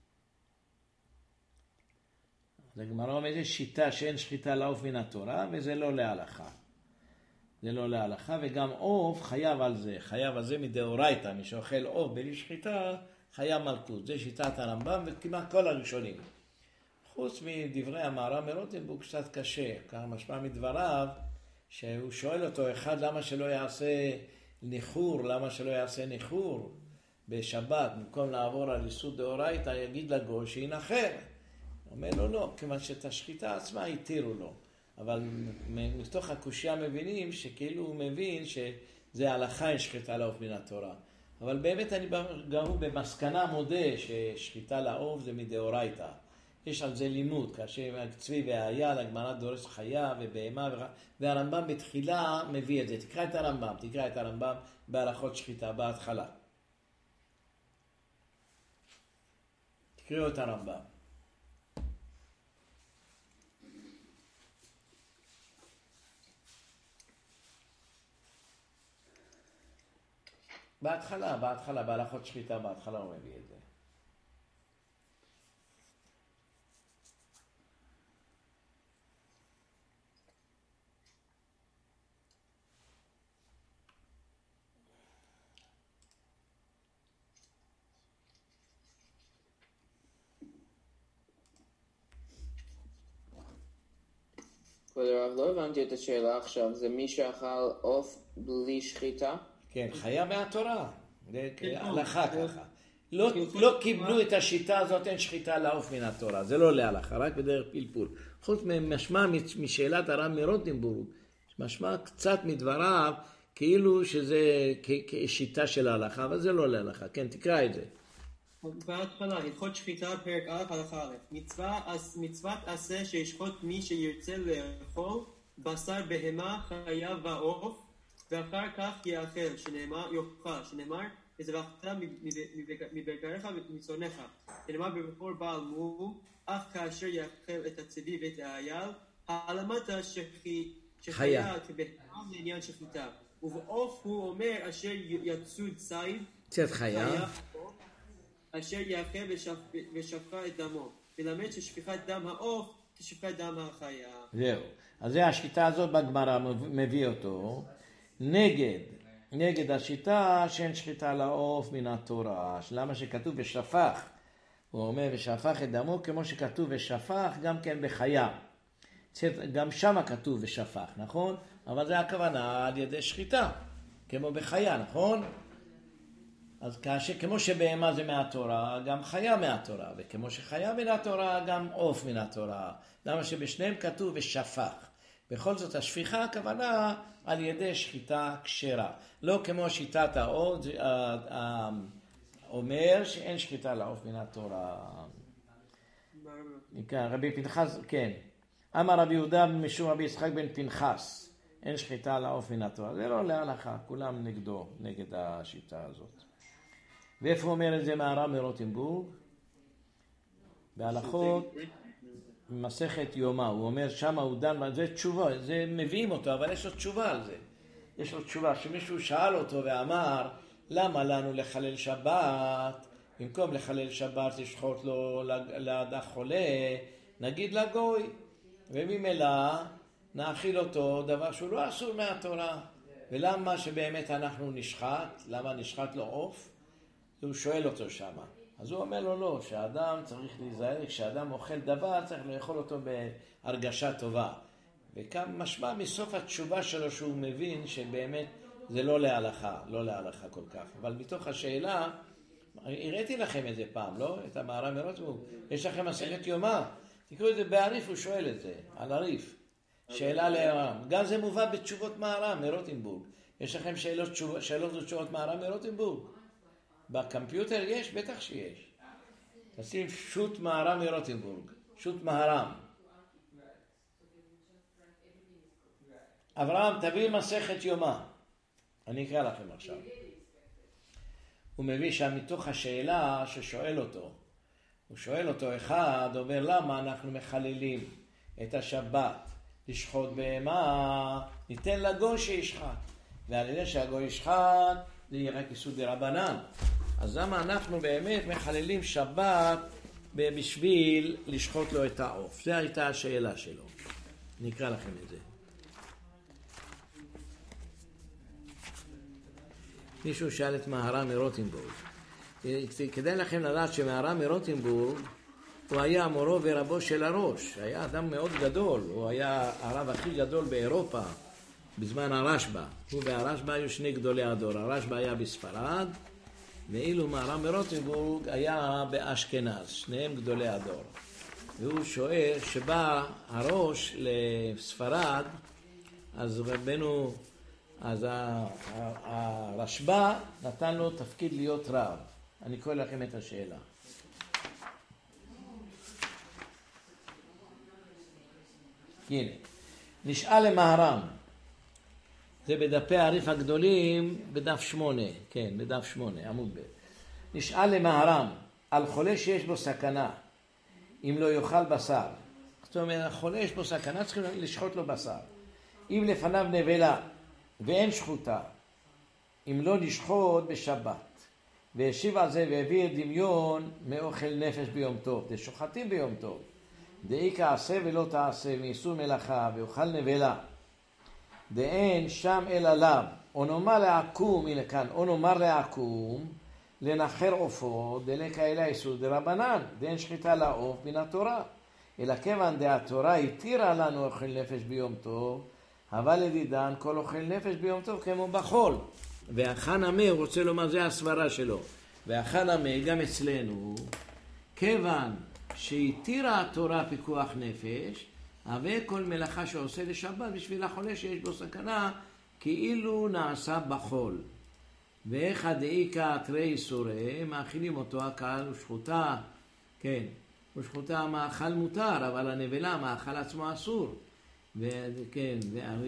Speaker 1: אז הגמרא אומרת שיטה שאין שחיטה לעוף מן התורה, וזה לא להלכה. זה לא להלכה, וגם עוף חייב על זה. חייב על זה מדאורייתא. מי שאוכל עוף בלי שחיטה, חייב מלכות. זה שיטת הרמב"ם, וכמעט כל הראשונים. חוץ מדברי המהר"ם מרוטנבורג קצת קשה. כך משמע מדבריו, שהוא שואל אותו, אחד, למה שלא יעשה ניחור? למה שלא יעשה ניחור בשבת? במקום לעבור על איסור דאורייתא, יגיד לגוי שינחר. הוא אומר לו, לא, כיוון שאת השחיטה עצמה התירו לו. אבל מתוך הקושיה מבינים שכאילו הוא מבין שזה הלכה אין שחיטה לעוף מן התורה. אבל באמת אני גם הוא במסקנה מודה ששחיטה לעוף זה מדאורייתא. יש על זה לימוד, כאשר צבי והאייל, הגמרא דורש חיה ובהמה, והרמב"ם בתחילה מביא את זה. תקרא את הרמב"ם, תקרא את הרמב"ם בהלכות שחיטה בהתחלה. תקראו את הרמב"ם. בהתחלה, בהתחלה, בהלכות שחיטה, בהתחלה הוא מביא את זה.
Speaker 6: כבוד הרב, לא הבנתי את השאלה עכשיו, זה מי שאכל עוף בלי שחיטה?
Speaker 1: כן, חיה מהתורה, זה הלכה ככה. לא, לא קיבלו את השיטה הזאת, אין שחיטה לעוף מן התורה, זה לא להלכה, רק בדרך פלפול. חוץ משמע משאלת הרב מרוטנבורג, משמע קצת מדבריו, כאילו שזה כשיטה של ההלכה, אבל זה לא להלכה. כן, תקרא את זה.
Speaker 2: בהתחלה, הלכות שחיטה, פרק א', הלכה א'. מצווה, מצוות עשה שישחוט מי שירצה לאכול בשר בהמה, חיה ועוף, ואחר כך יאכל, שנאמר, יאכל, שנאמר, וזבחת מבקריך ומצונך, שנאמר בבכור בעל מום, אך כאשר יאכל את הצבי ואת האייל, העלמת שחיה כבהמה לעניין שחיטה. ובעוף הוא אומר אשר יצוד ציד,
Speaker 1: צד חיה,
Speaker 2: אשר יאכל ושפכה את דמו, ולמד ששפיכת דם העוף כשפיכת דם החיה.
Speaker 1: זהו. אז זה השיטה הזאת בגמרא מביא אותו. נגד, נגד השיטה שאין שחיטה לעוף מן התורה. למה שכתוב ושפך? הוא אומר ושפך את דמו כמו שכתוב ושפך גם כן בחיה. גם שם כתוב ושפך, נכון? אבל זה הכוונה על ידי שחיטה, כמו בחיה, נכון? אז כאשר, כמו שבהמה זה מהתורה, גם חיה מהתורה, וכמו שחיה מן התורה, גם עוף מן התורה. למה שבשניהם כתוב ושפך. בכל זאת, השפיכה הכוונה על ידי שחיטה כשרה. לא כמו שיטת העוד, אומר שאין שחיטה לעוף מן התורה. רבי פנחס, כן. אמר רבי יהודה משום רבי יצחק בן פנחס, אין שחיטה לעוף מן התורה. זה לא להלכה, כולם נגדו, נגד השיטה הזאת. ואיפה אומר את זה מהר"ם מרוטנבורג? בהלכות מסכת יומא. הוא אומר שמה הוא דן, זה תשובה, זה מביאים אותו, אבל יש לו תשובה על זה. יש לו תשובה שמישהו שאל אותו ואמר, למה לנו לחלל שבת? במקום לחלל שבת לשחוט לו לאדם חולה, נגיד לגוי. וממילא נאכיל אותו דבר שהוא לא אסור מהתורה. ולמה שבאמת אנחנו נשחט? למה נשחט לו עוף? הוא שואל אותו שמה. אז הוא אומר לו לא, שהאדם צריך להיזהר, כשאדם אוכל דבר צריך לאכול אותו בהרגשה טובה. וכאן משמע מסוף התשובה שלו שהוא מבין שבאמת זה לא להלכה, לא להלכה כל כך. אבל מתוך השאלה, הראיתי לכם את זה פעם, לא? את המהר"ם מרוטנבורג. יש לכם מסכת יומא. תקראו את זה בעריף, הוא שואל את זה, על עריף. שאלה להר"ם. גם זה מובא בתשובות מהר"ם מרוטנבורג. יש לכם שאלות, שאלות ותשובות מהר"ם מרוטנבורג? בקמפיוטר יש? בטח שיש. תשים שו"ת מהר"ם מרוטנבורג. שו"ת מהר"ם. אברהם, תביא מסכת יומא. אני אקרא לכם עכשיו. הוא מביא שם מתוך השאלה ששואל אותו. הוא שואל אותו אחד, אומר למה אנחנו מחללים את השבת לשחוט בהמה, ניתן לגוי שישחט. ועל ידי שהגוי ישחט, זה יהיה רק איסור דרבנן. אז למה אנחנו באמת מחללים שבת בשביל לשחוט לו את העוף? זו הייתה השאלה שלו. נקרא לכם את זה. מישהו שאל את מהר"ם מרוטנבורג. כדאי לכם לדעת שמהר"ם מרוטנבורג הוא היה מורו ורבו של הראש. היה אדם מאוד גדול. הוא היה הרב הכי גדול באירופה בזמן הרשב"א. הוא והרשב"א היו שני גדולי הדור. הרשב"א היה בספרד, ואילו מהר"ם מרוטנבורג היה באשכנז. שניהם גדולי הדור. והוא שואל שבא הראש לספרד, אז רבנו, אז הרשב"א נתן לו תפקיד להיות רב. אני קורא לכם את השאלה. הנה. נשאל למהר"ם. זה בדפי העריף הגדולים, בדף שמונה. כן, בדף שמונה, עמוד ב'. נשאל למהר"ם, על חולה שיש בו סכנה, אם לא יאכל בשר. זאת אומרת, החולה יש בו סכנה, צריכים לשחוט לו בשר. אם לפניו נבלה ואין שחוטה, אם לא נשחוט בשבת. והשיב על זה והביא דמיון מאוכל נפש ביום טוב. דשוחטים ביום טוב. דאי כעשה ולא תעשה מאיסור מלאכה ואוכל נבלה. דאין שם אלא לאו. או נאמר לעקום, הנה כאן, או נאמר לעקום, לנחר עופו, דלקה אלא איסור דרבנן. דאין שחיטה לעוף מן התורה. אלא כיוון דהתורה התירה לנו אוכל נפש ביום טוב, אבל לדידן כל אוכל נפש ביום טוב כמו בחול. והחנמה, הוא רוצה לומר, זה הסברה שלו. והחנמה, גם אצלנו, כיוון שהתירה התורה פיקוח נפש, הווה כל מלאכה שעושה לשבת בשביל החולה שיש בו סכנה, כאילו נעשה בחול. ואיך הדאיקה תרי איסורי, מאכילים אותו הקהל ושחוטה, כן, ושחוטה המאכל מותר, אבל הנבלה, המאכל עצמו אסור. וכן,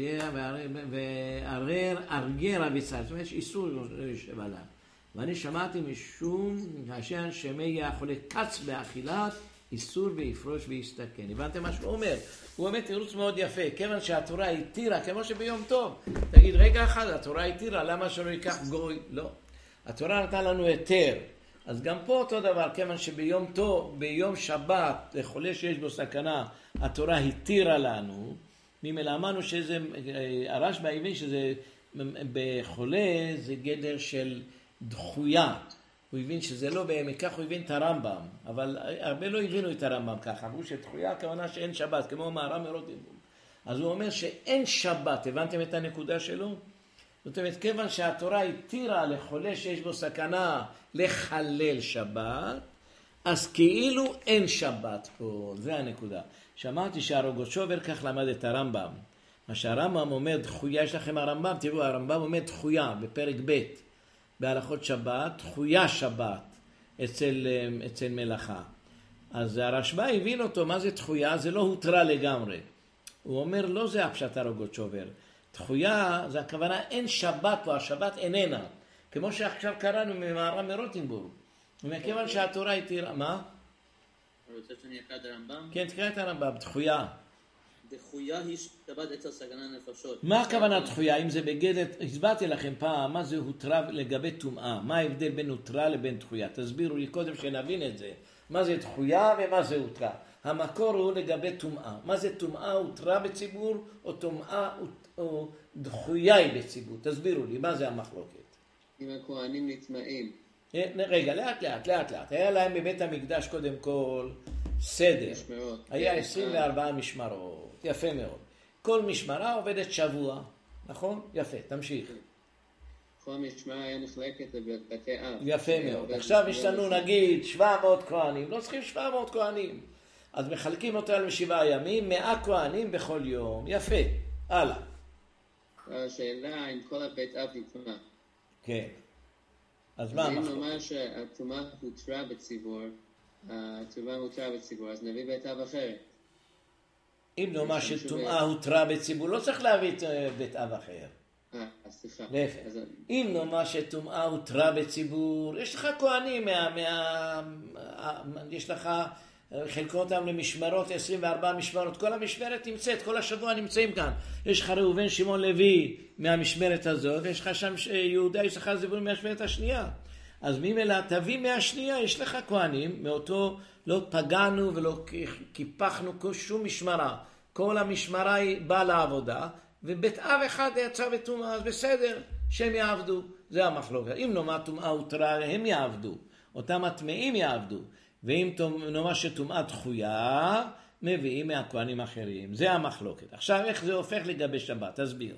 Speaker 1: וערר ארגר הביצה, זאת אומרת, יש איסור יושב עליו. ואני שמעתי משום כאשר שמי יהיה החולה קץ באכילת, איסור ויפרוש ויסתכן. הבנתם מה שהוא אומר? הוא אומר תירוץ מאוד יפה, כיוון שהתורה התירה, כמו שביום טוב, תגיד רגע אחד, התורה התירה, למה שלא ייקח גוי? לא. התורה נתן לנו היתר. אז גם פה אותו דבר, כיוון שביום טוב, ביום שבת, לחולה שיש בו סכנה, התורה התירה לנו, ממילא אמרנו שזה, הרשב"א הבין שזה בחולה זה גדר של דחויה. הוא הבין שזה לא באמת, כך הוא הבין את הרמב"ם, אבל הרבה לא הבינו את הרמב"ם ככה, אמרו שדחויה הכוונה שאין שבת, כמו מהר"ם מרוטין. אז הוא אומר שאין שבת, הבנתם את הנקודה שלו? זאת אומרת, כיוון שהתורה התירה לחולה שיש בו סכנה לחלל שבת, אז כאילו אין שבת פה, זה הנקודה. שמעתי שהרוגושובר כך למד את הרמב"ם. מה שהרמב"ם אומר דחויה, יש לכם הרמב"ם, תראו, הרמב"ם אומר דחויה בפרק ב' בהלכות שבת, דחויה שבת אצל, אצל מלאכה. אז הרשב"א הבין אותו, מה זה דחויה? זה לא הותרה לגמרי. הוא אומר, לא זה הפשט הרוגושובר. דחויה, זה הכוונה, אין שבת פה, השבת איננה. כמו שעכשיו קראנו ממהר"ם מרוטנבורג. ומכיוון שהתורה התירה, מה?
Speaker 5: אתה רוצה שאני אקרא את הרמב"ם?
Speaker 1: כן, תקרא את הרמב"ם, דחויה.
Speaker 5: דחויה היא שבת אצל סכנה נפשות.
Speaker 1: מה הכוונה דחויה? אם זה בגדר, הסברתי לכם פעם, מה זה הותרה לגבי טומאה? מה ההבדל בין הותרה לבין דחויה? תסבירו לי קודם שנבין את זה. מה זה דחויה ומה זה הותרה? המקור הוא לגבי טומאה. מה זה טומאה הותרה בציבור או טומאה או דחויה היא בציבור? תסבירו לי, מה זה המחלוקת?
Speaker 3: אם הכהנים נטמאים.
Speaker 1: רגע, לאט לאט, לאט לאט. היה להם בבית המקדש קודם כל סדר.
Speaker 3: משמרות.
Speaker 1: היה עשרים וארבע משמרות. יפה מאוד. כל משמרה עובדת שבוע. נכון? יפה, תמשיך.
Speaker 3: כל משמרה היה נחלקת לבתי אב.
Speaker 1: יפה מאוד. עכשיו יש לנו נגיד שבע מאות כהנים. לא צריכים שבע מאות כהנים. אז מחלקים אותו על שבעה ימים, מאה כהנים בכל יום. יפה. הלאה.
Speaker 3: השאלה אם כל הבית אב נטמא.
Speaker 1: כן. אז מה המחלוקת?
Speaker 3: אם נאמר שהטומאה הותרה בציבור, הטומאה הותרה בציבור, אז נביא בית אב אחרת.
Speaker 1: אם נאמר שטומאה הותרה בציבור, לא צריך להביא את בית אב אחר.
Speaker 3: אה, סליחה.
Speaker 1: להפך. אם נאמר שטומאה הותרה בציבור, יש לך כהנים, מה, מה, יש לך, חלקו אותם למשמרות, עשרים וארבע משמרות, כל המשמרת נמצאת, כל השבוע נמצאים כאן. יש לך ראובן, שמעון, לוי מהמשמרת הזאת, ויש לך שם יהודה, יששכר, זבולון מהמשמרת השנייה. אז ממילא תביא מהשנייה, יש לך כהנים, מאותו לא פגענו ולא קיפחנו שום משמרה. כל המשמרה היא באה לעבודה, ובית אב אחד יצא בטומאה, אז בסדר, שהם יעבדו. זה המחלוקת. אם נאמר טומאה הותרה, הם יעבדו. אותם הטמאים יעבדו. ואם נאמר שטומאה דחויה, מביאים מהכהנים אחרים. זה המחלוקת. עכשיו, איך זה הופך לגבי שבת? תסביר.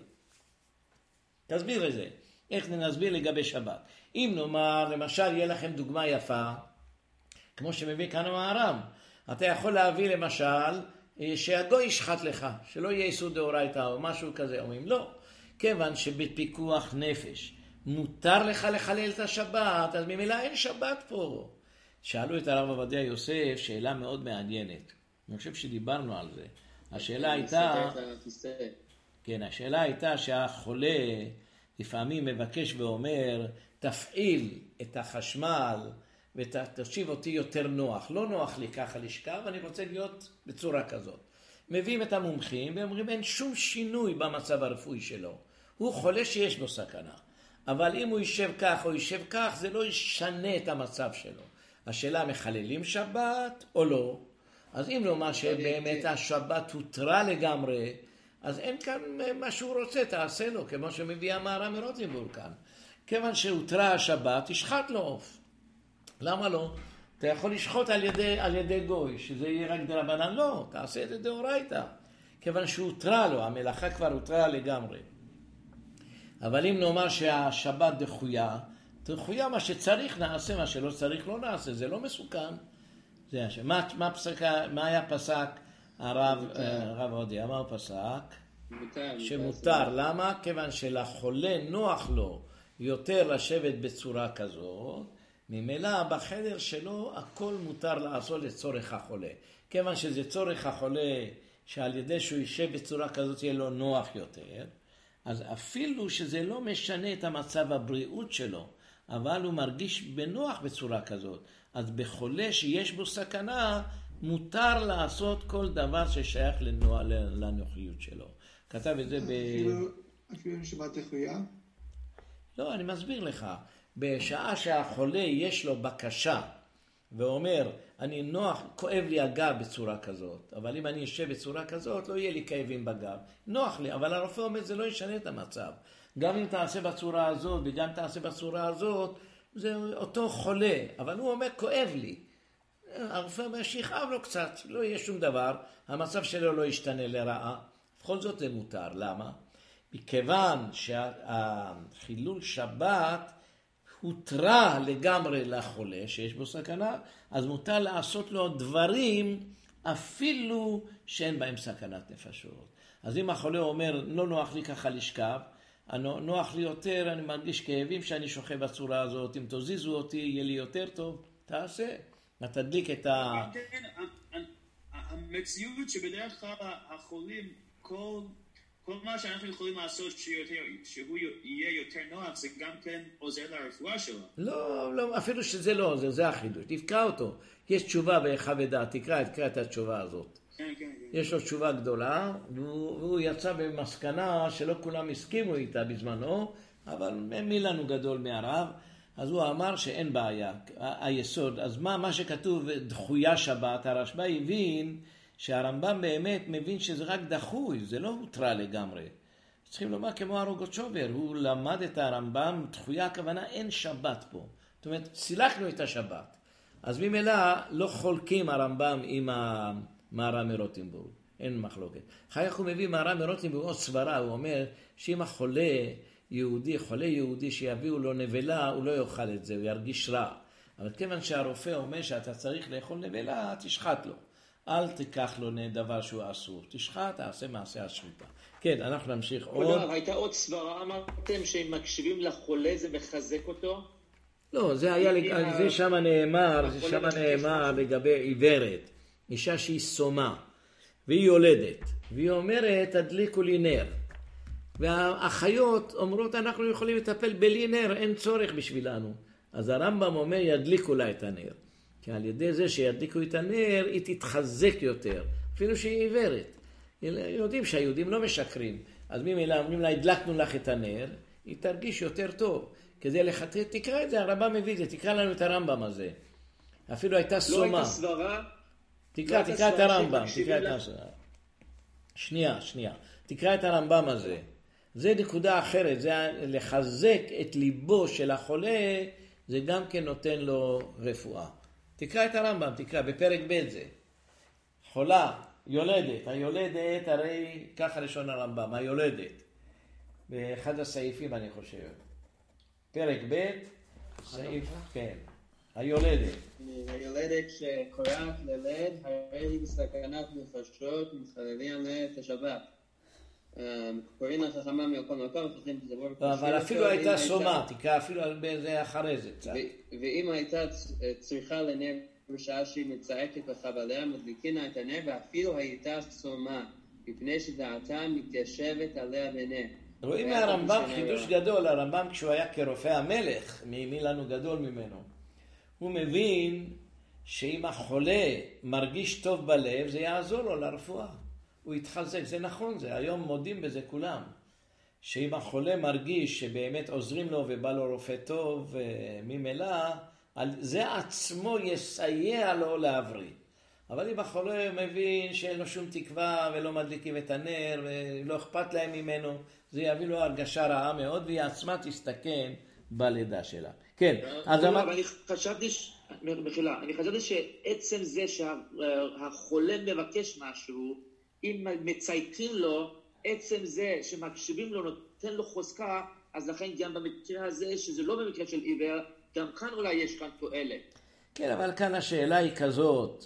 Speaker 1: תסביר את זה. איך נסביר לגבי שבת? אם נאמר, למשל, יהיה לכם דוגמה יפה, כמו שמביא כאן המהר"ם. אתה יכול להביא למשל, שהגוי ישחט לך, שלא יהיה איסור דאורייתא או משהו כזה. אומרים, לא. כיוון שבפיקוח נפש מותר לך לחלל את השבת, אז ממילא אין שבת פה. שאלו את הרב עובדיה יוסף שאלה מאוד מעניינת. אני חושב שדיברנו על זה. השאלה הייתה,
Speaker 3: מסתכל על הכיסא.
Speaker 1: כן, השאלה הייתה שהחולה לפעמים מבקש ואומר, תפעיל את החשמל ותשיב אותי יותר נוח. לא נוח לי ככה לשכב, אני רוצה להיות בצורה כזאת. מביאים את המומחים ואומרים, אין שום שינוי במצב הרפואי שלו. הוא חולה שיש בו סכנה. אבל אם הוא יישב כך או יישב כך, זה לא ישנה את המצב שלו. השאלה, מחללים שבת או לא? אז אם נאמר שבאמת השבת הותרה לגמרי, אז אין כאן מה שהוא רוצה, תעשה לו, כמו שמביא המהר"ם מרוטנבורג כאן. כיוון שהותרה השבת, תשחט לו עוף. למה לא? אתה יכול לשחוט על ידי, על ידי גוי, שזה יהיה רק דרבנן, לא, תעשה את זה דאורייתא. כיוון שהותרה לו, המלאכה כבר הותרה לגמרי. אבל אם נאמר שהשבת דחויה, דחויה מה שצריך נעשה, מה שלא צריך לא נעשה, זה לא מסוכן. זה השם. מה, מה, פסק, מה היה פסק הרב, הרב עודיה? מה הוא פסק?
Speaker 3: מותר,
Speaker 1: שמותר. למה? כיוון שלחולה נוח לו יותר לשבת בצורה כזאת, ממילא בחדר שלו הכל מותר לעשות לצורך החולה. כיוון שזה צורך החולה שעל ידי שהוא יישב בצורה כזאת יהיה לו נוח יותר, אז אפילו שזה לא משנה את המצב הבריאות שלו, אבל הוא מרגיש בנוח בצורה כזאת. אז בחולה שיש בו סכנה, מותר לעשות כל דבר ששייך לנוע, לנוחיות שלו. כתב את זה ב...
Speaker 4: אפילו, אפילו שבת דחויה?
Speaker 1: לא, אני מסביר לך. בשעה שהחולה יש לו בקשה, ואומר, אני נוח, כואב לי הגב בצורה כזאת, אבל אם אני אשב בצורה כזאת, לא יהיה לי כאבים בגב. נוח לי, אבל הרופא אומר, זה לא ישנה את המצב. גם אם תעשה בצורה הזאת, וגם תעשה בצורה הזאת, זה אותו חולה, אבל הוא אומר, כואב לי. הרופא אומר, שיכאב לו קצת, לא יהיה שום דבר, המצב שלו לא ישתנה לרעה. בכל זאת זה מותר, למה? מכיוון שהחילול שבת הותרה לגמרי לחולה שיש בו סכנה, אז מותר לעשות לו דברים אפילו שאין בהם סכנת נפשות. אז אם החולה אומר, לא נוח לי ככה לשכב, נוח לי יותר, אני מרגיש כאבים שאני שוכב בצורה הזאת, אם תזיזו אותי יהיה לי יותר טוב, תעשה. תדליק את ה...
Speaker 5: המציאות שבדרך כלל החולים, כל... כל מה שאנחנו יכולים לעשות שהוא יהיה יותר נוח, זה גם כן עוזר לרפואה שלו.
Speaker 1: לא, לא, אפילו שזה לא עוזר, זה החידוש. תקרא אותו. יש תשובה בחוות דעת, תקרא, תקרא את התשובה הזאת.
Speaker 5: כן, כן, כן.
Speaker 1: יש לו תשובה גדולה, והוא, והוא יצא במסקנה שלא כולם הסכימו איתה בזמנו, אבל מי לנו גדול מהרב, אז הוא אמר שאין בעיה, ה- היסוד. אז מה, מה שכתוב דחויה שבת, הרשב"א הבין, שהרמב"ם באמת מבין שזה רק דחוי, זה לא הותרה לגמרי. צריכים לומר כמו הרוגוצ'ובר, הוא למד את הרמב"ם, דחויה הכוונה אין שבת פה. זאת אומרת, סילקנו את השבת. אז ממילא לא חולקים הרמב"ם עם המהר"ם מרוטנבורג, אין מחלוקת. אחר כך הוא מביא מהר"ם מרוטנבורג עוד סברה, הוא אומר שאם החולה יהודי, חולה יהודי שיביאו לו נבלה, הוא לא יאכל את זה, הוא ירגיש רע. אבל כיוון שהרופא אומר שאתה צריך לאכול נבלה, תשחט לו. אל תיקח לו דבר שהוא אסור. תשחט, תעשה מעשה השחיטה. כן, אנחנו נמשיך עוד.
Speaker 6: הייתה עוד סברה, אמרתם, שאם מקשיבים לחולה זה מחזק אותו?
Speaker 1: לא, זה היה, זה שם נאמר, זה שם נאמר לגבי עיוורת. אישה שהיא סומה, והיא יולדת, והיא אומרת, תדליקו לי נר. והאחיות אומרות, אנחנו יכולים לטפל בלי נר, אין צורך בשבילנו. אז הרמב"ם אומר, ידליקו לה את הנר. כי על ידי זה שידליקו את הנר, היא תתחזק יותר, אפילו שהיא עיוורת. יודעים שהיהודים לא משקרים, אז ממילא אומרים לה, הדלקנו לך את הנר, היא תרגיש יותר טוב. כדי לחטא, תקרא את זה, הרמב"ם מביא את זה, תקרא לנו את הרמב"ם הזה. אפילו הייתה סומה.
Speaker 6: לא הייתה סברה?
Speaker 1: תקרא, תקרא את הרמב"ם, תקרא את הסברה. שנייה, שנייה. תקרא את הרמב"ם הזה. זה נקודה אחרת, זה לחזק את ליבו של החולה, זה גם כן נותן לו רפואה. תקרא את הרמב"ם, תקרא, בפרק ב' זה. חולה, יולדת, היולדת, הרי ככה לשון הרמב"ם, היולדת. באחד הסעיפים אני חושב. פרק ב', סעיף, כן, היולדת.
Speaker 3: היולדת שקורעת ללד, הרי היא בסכנת נפשות, מתחללים את השבת. קוראים לחכמה מכל מקום, ותוכלים תזבור...
Speaker 1: אבל אפילו הייתה סומה, תקרא אפילו בזה אחרי זה קצת.
Speaker 3: ואם הייתה צריכה לנר בשעה שהיא מצעקת בחבליה, מדליקין את הנר, ואפילו הייתה סומה, מפני שדעתם מתיישבת עליה בנה.
Speaker 1: רואים מהרמב"ם חידוש גדול, הרמב"ם כשהוא היה כרופא המלך, מי לנו גדול ממנו, הוא מבין שאם החולה מרגיש טוב בלב, זה יעזור לו לרפואה. הוא יתחזק, זה נכון, זה היום מודים בזה כולם. שאם החולה מרגיש שבאמת עוזרים לו ובא לו רופא טוב ממילא, זה עצמו יסייע לו להבריא. אבל אם החולה מבין שאין לו שום תקווה ולא מדליקים את הנר ולא אכפת להם ממנו, זה יביא לו הרגשה רעה מאוד והיא עצמה תסתכן בלידה שלה. כן, אז אמר...
Speaker 7: אבל אני חשבתי, מחילה, אני חשבתי שעצם זה שהחולה מבקש משהו, אם מצייתים לו, עצם זה שמקשיבים לו, נותן לו חוזקה, אז לכן גם במקרה הזה, שזה לא במקרה של עיוור, גם כאן אולי יש כאן תועלת.
Speaker 1: כן, אבל כאן השאלה היא כזאת,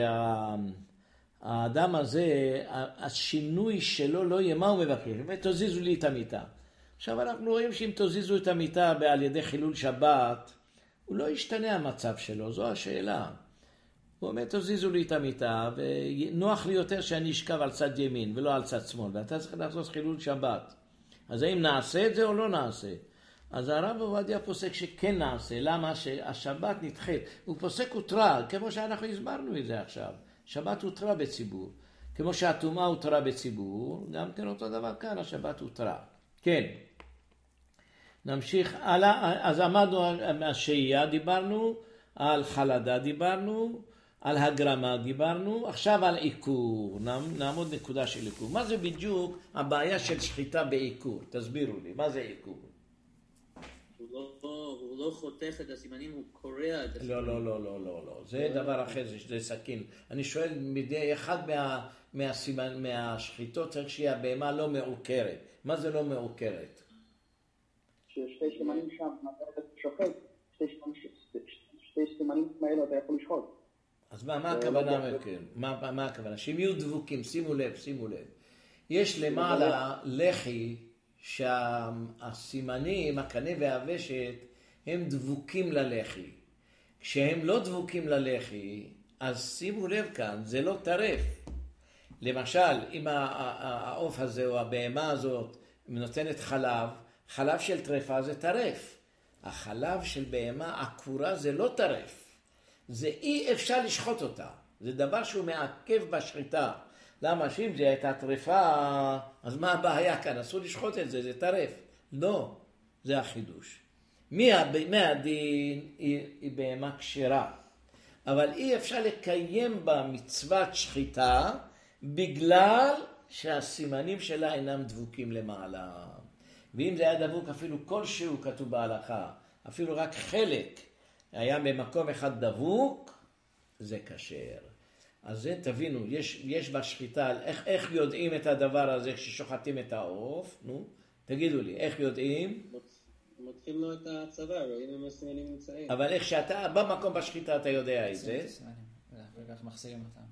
Speaker 1: שהאדם הזה, השינוי שלו לא יהיה מה הוא מבקש, ותוזיזו לי את המיטה. עכשיו אנחנו רואים שאם תוזיזו את המיטה על ידי חילול שבת, הוא לא ישתנה המצב שלו, זו השאלה. הוא אומר, תוזיזו לי את המיטה, ונוח לי יותר שאני אשכב על צד ימין ולא על צד שמאל, ואתה צריך לעשות חילול שבת. אז האם נעשה את זה או לא נעשה? אז הרב עובדיה פוסק שכן נעשה, למה? שהשבת נדחית. הוא פוסק הותרה, כמו שאנחנו הסברנו את זה עכשיו. שבת הותרה בציבור. כמו שהטומאה הותרה בציבור, גם כן אותו דבר כאן, השבת הותרה. כן. נמשיך הלאה, אז עמדנו על השהייה, דיברנו, על חלדה דיברנו, על הגרמה דיברנו, עכשיו על עיקור, נעמוד נקודה של עיקור. מה זה בדיוק הבעיה של שחיטה בעיקור? תסבירו לי, מה זה עיקור?
Speaker 7: הוא לא, הוא לא חותך את הסימנים, הוא קורע את הסימנים.
Speaker 1: לא, לא, לא, לא, לא, לא. זה דבר אחר, זה סכין. אני שואל מדי אחד מה, מהסימנ, מהשחיטות צריך שהיא הבהמה לא מעוקרת. מה זה לא מעוקרת?
Speaker 8: ששתי סימנים שם, אתה שוחט, שתי סימנים מאלו אתה יכול לשחוט.
Speaker 1: אז מה, מה הכוונה? מה, מה הכוונה? שהם יהיו דבוקים, שימו לב, שימו לב. יש למעלה לחי שהסימנים, הקנה והוושת, הם דבוקים ללחי. כשהם לא דבוקים ללחי, אז שימו לב כאן, זה לא טרף. למשל, אם העוף הזה או הבהמה הזאת נותנת חלב, חלב של טרפה זה טרף. החלב של בהמה עקורה זה לא טרף. זה אי אפשר לשחוט אותה. זה דבר שהוא מעכב בשחיטה. למה? שאם זה הייתה טרפה, אז מה הבעיה כאן? אסור לשחוט את זה, זה טרף. לא, זה החידוש. מהדין היא, היא בהמה כשרה. אבל אי אפשר לקיים בה מצוות שחיטה, בגלל שהסימנים שלה אינם דבוקים למעלה. ואם זה היה דבוק אפילו כלשהו כתוב בהלכה, אפילו רק חלק היה במקום אחד דבוק, זה כשר. אז זה תבינו, יש, יש בשחיטה, איך, איך יודעים את הדבר הזה כששוחטים את העוף? נו, תגידו לי, איך יודעים?
Speaker 3: מותחים לו את הצוואר, רואים אם הסימנים נמצאים.
Speaker 1: אבל איך שאתה, במקום בשחיטה אתה יודע את זה?
Speaker 9: וכך מחזירים אותם.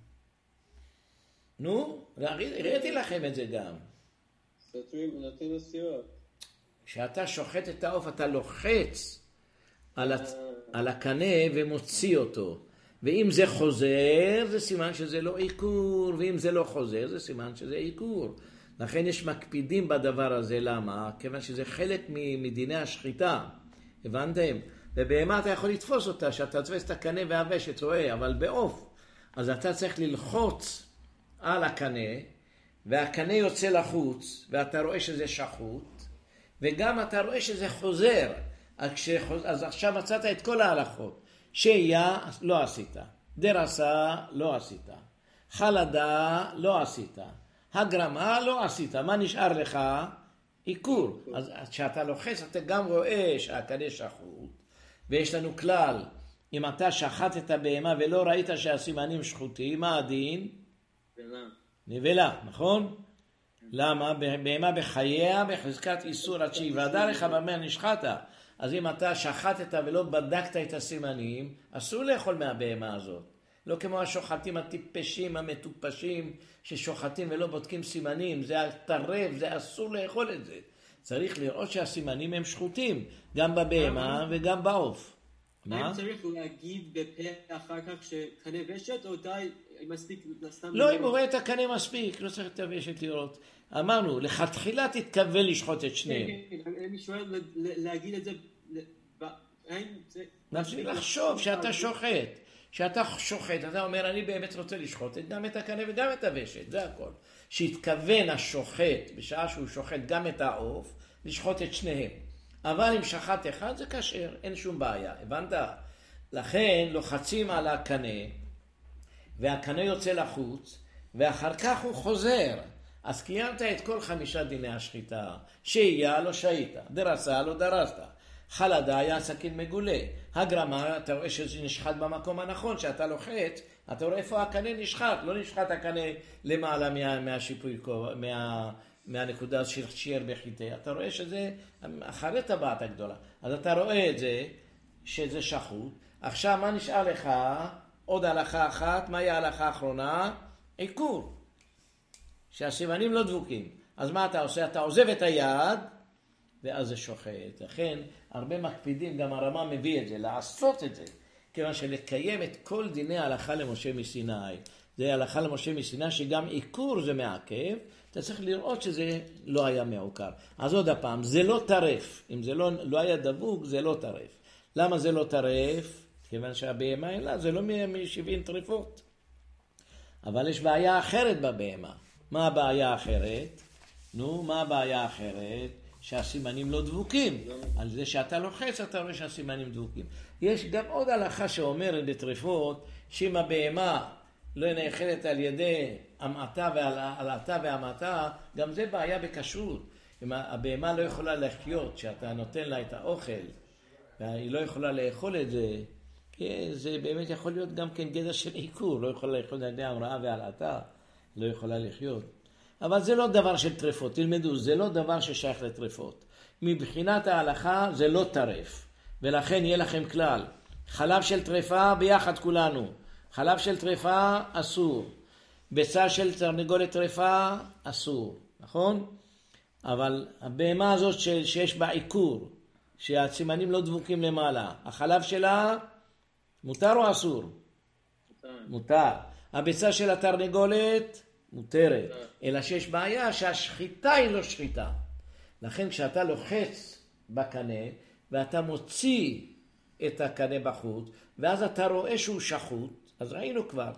Speaker 1: נו, ראיתי לכם את זה גם.
Speaker 3: נותנים לו סירות.
Speaker 1: כשאתה שוחט את העוף, אתה לוחץ על, הצ... על הקנה ומוציא אותו. ואם זה חוזר, זה סימן שזה לא עיקור, ואם זה לא חוזר, זה סימן שזה עיקור. לכן יש מקפידים בדבר הזה, למה? כיוון שזה חלק מדיני השחיטה, הבנתם? ובהמה אתה יכול לתפוס אותה, שאתה תפס את הקנה והוושת, רואה, אבל בעוף. אז אתה צריך ללחוץ על הקנה, והקנה יוצא לחוץ, ואתה רואה שזה שחוט, וגם אתה רואה שזה חוזר. אז, כשחוז... אז עכשיו מצאת את כל ההלכות. שהייה לא עשית, דרסה לא עשית, חלדה לא עשית, הגרמה לא עשית. מה נשאר לך? עיקור. אז כשאתה לוחץ אתה גם רואה שהקנה שחוט, ויש לנו כלל, אם אתה שחט את הבהמה ולא ראית שהסימנים שחוטים, מה הדין?
Speaker 3: נבלה.
Speaker 1: נבלה, נכון? למה? בהמה בחייה בחזקת איסור עד שיוודע לך במה נשחטת. אז אם אתה שחטת ולא בדקת את הסימנים, אסור לאכול מהבהמה הזאת. לא כמו השוחטים הטיפשים, המטופשים, ששוחטים ולא בודקים סימנים. זה טרף, זה אסור לאכול את זה. צריך לראות שהסימנים הם שחוטים, גם בבהמה וגם בעוף. מה?
Speaker 2: האם צריך להגיד בפה אחר כך שקנה ושת, או די, מספיק סתם...
Speaker 1: לא, אם הוא רואה את הקנה מספיק, לא צריך את הוושת לראות. אמרנו, לכתחילה תתכוון לשחוט את שניהם.
Speaker 2: אני שואל להגיד את זה...
Speaker 1: נפסיק לחשוב שאתה שוחט. שאתה שוחט, אתה אומר, אני באמת רוצה לשחוט גם את הקנה וגם את הוושת, זה הכל. שהתכוון השוחט, בשעה שהוא שוחט גם את העוף, לשחוט את שניהם. אבל אם שחט אחד זה כשר, אין שום בעיה, הבנת? לכן לוחצים על הקנה, והקנה יוצא לחוץ, ואחר כך הוא חוזר. אז קיימת את כל חמישה דיני השחיטה. שהייה לא שהית, דרסה לא דרסת. חלדה היה סכין מגולה. הגרמה, אתה רואה שזה נשחט במקום הנכון, שאתה לוחץ, אתה רואה איפה הקנה נשחט, לא נשחט הקנה למעלה מה, מהשיפוי, מה, מהנקודה של שיער בחיטה. אתה רואה שזה אחרי טבעת הגדולה. אז אתה רואה את זה, שזה שחוט. עכשיו מה נשאר לך? עוד הלכה אחת, מהי ההלכה האחרונה? עיקור. שהסימנים לא דבוקים. אז מה אתה עושה? אתה עוזב את היד, ואז זה שוחט. לכן, הרבה מקפידים, גם הרמה מביא את זה, לעשות את זה. כיוון שלקיים את כל דיני ההלכה למשה מסיני. זה הלכה למשה מסיני שגם עיקור זה מעכב, אתה צריך לראות שזה לא היה מעוקר. אז עוד הפעם, זה לא טרף. אם זה לא, לא היה דבוק, זה לא טרף. למה זה לא טרף? כיוון שהבהמה אין זה לא מ-שבעים טרפות. אבל יש בעיה אחרת בבהמה. מה הבעיה האחרת? נו, מה הבעיה האחרת? שהסימנים לא דבוקים. על זה שאתה לוחץ, אתה רואה שהסימנים דבוקים. יש גם עוד הלכה שאומרת בטרפות, שאם הבהמה לא נאכלת על ידי המעטה והעלתה והמעטה, גם זה בעיה בכשרות. אם הבהמה לא יכולה לחיות, שאתה נותן לה את האוכל, והיא לא יכולה לאכול את זה, זה באמת יכול להיות גם כן גדר של עיקור, לא יכולה לאכול על ידי המראה והעלתה, לא יכולה לחיות. אבל זה לא דבר של טרפות, תלמדו, זה לא דבר ששייך לטרפות. מבחינת ההלכה זה לא טרף, ולכן יהיה לכם כלל. חלב של טרפה ביחד כולנו, חלב של טרפה אסור, ביצה של תרנגולת טרפה אסור, נכון? אבל הבהמה הזאת שיש בה עיקור, שהסימנים לא דבוקים למעלה, החלב שלה מותר או אסור? מותר. מותר. הביצה של התרנגולת מותרת, אלא שיש בעיה שהשחיטה היא לא שחיטה. לכן כשאתה לוחץ בקנה ואתה מוציא את הקנה בחוץ, ואז אתה רואה שהוא שחוט, אז ראינו כבר.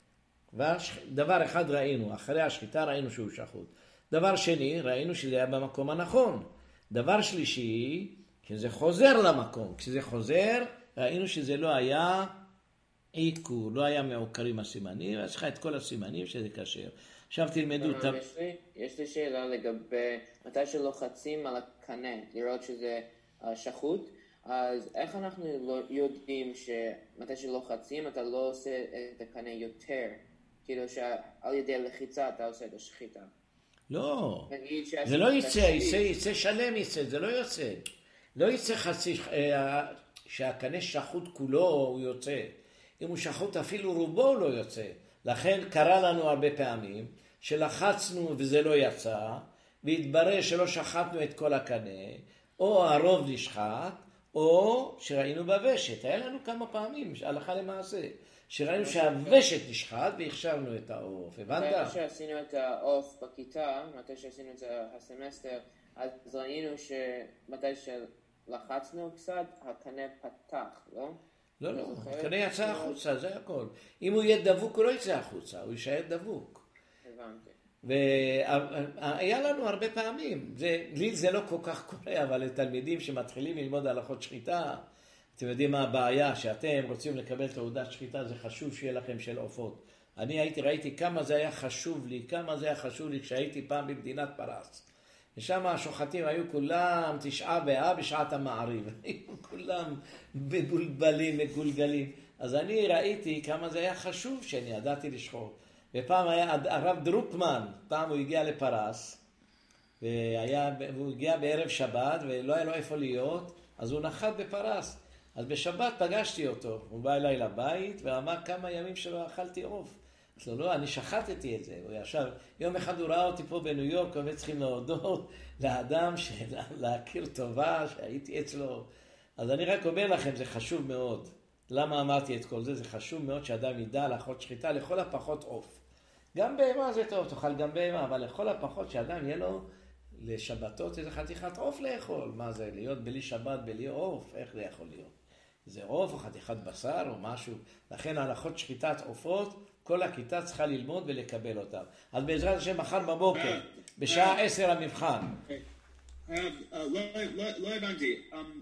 Speaker 1: דבר אחד ראינו, אחרי השחיטה ראינו שהוא שחוט. דבר שני, ראינו שזה היה במקום הנכון. דבר שלישי, שזה חוזר למקום. כשזה חוזר, ראינו שזה לא היה עיקור, לא היה מעוקרים הסימנים, אז יש לך את כל הסימנים שזה כשר. עכשיו תלמדו...
Speaker 6: יש לי שאלה לגבי מתי שלוחצים על הקנה, לראות שזה שחוט, אז איך אנחנו יודעים שמתי שלוחצים אתה לא עושה את הקנה יותר, כאילו שעל ידי הלחיצה אתה עושה את השחיטה?
Speaker 1: לא, זה לא יצא, יצא שלם יצא, זה לא יוצא. לא יצא חצי, שהקנה שחוט כולו הוא יוצא. אם הוא שחוט אפילו רובו הוא לא יוצא. לכן קרה לנו הרבה פעמים שלחצנו וזה לא יצא, והתברר שלא שחטנו את כל הקנה, או הרוב נשחט, או שראינו בוושת. היה לנו כמה פעמים, הלכה למעשה, שראינו שהוושת נשחט והכשרנו את העוף. הבנת?
Speaker 6: מתי שעשינו את העוף בכיתה, מתי שעשינו את הסמסטר, אז ראינו שמתי שלחצנו קצת, הקנה פתח, לא?
Speaker 1: לא, לא, הקנה יצא החוצה, זה הכל. אם הוא יהיה דבוק, הוא לא יצא החוצה, הוא יישאר דבוק.
Speaker 6: הבנתי.
Speaker 1: והיה לנו הרבה פעמים, זה, לי זה לא כל כך קורה, אבל לתלמידים שמתחילים ללמוד הלכות שחיטה, אתם יודעים מה הבעיה, שאתם רוצים לקבל תעודת שחיטה, זה חשוב שיהיה לכם של עופות. אני הייתי, ראיתי כמה זה היה חשוב לי, כמה זה היה חשוב לי כשהייתי פעם במדינת פרס. ושם השוחטים היו כולם תשעה באב בשעת המעריב, היו כולם מבולבלים, מגולגלים. אז אני ראיתי כמה זה היה חשוב שאני ידעתי לשחוט. ופעם היה הרב דרוקמן, פעם הוא הגיע לפרס, והיה, והוא הגיע בערב שבת ולא היה לו איפה להיות, אז הוא נחת בפרס. אז בשבת פגשתי אותו, הוא בא אליי לבית ואמר כמה ימים שלא אכלתי עוף. אז לא, לא, אני שחטתי את זה. הוא ישב, יום אחד הוא ראה אותי פה בניו יורק, וצריכים להודות לאדם, להכיר טובה, שהייתי אצלו. אז אני רק אומר לכם, זה חשוב מאוד. למה אמרתי את כל זה? זה חשוב מאוד שאדם ידע לאכול שחיטה לכל הפחות עוף. גם בהמה זה טוב, תאכל גם בהמה, אבל לכל הפחות שאדם יהיה לו לשבתות איזה חתיכת עוף לאכול. מה זה? להיות בלי שבת, בלי עוף? איך זה יכול להיות? זה עוף או חתיכת בשר או משהו. לכן הלכות שחיטת עופות, כל הכיתה צריכה ללמוד ולקבל אותם. אז בעזרת השם מחר בבוקר, בשעה עשר המבחן.
Speaker 5: לא הבנתי.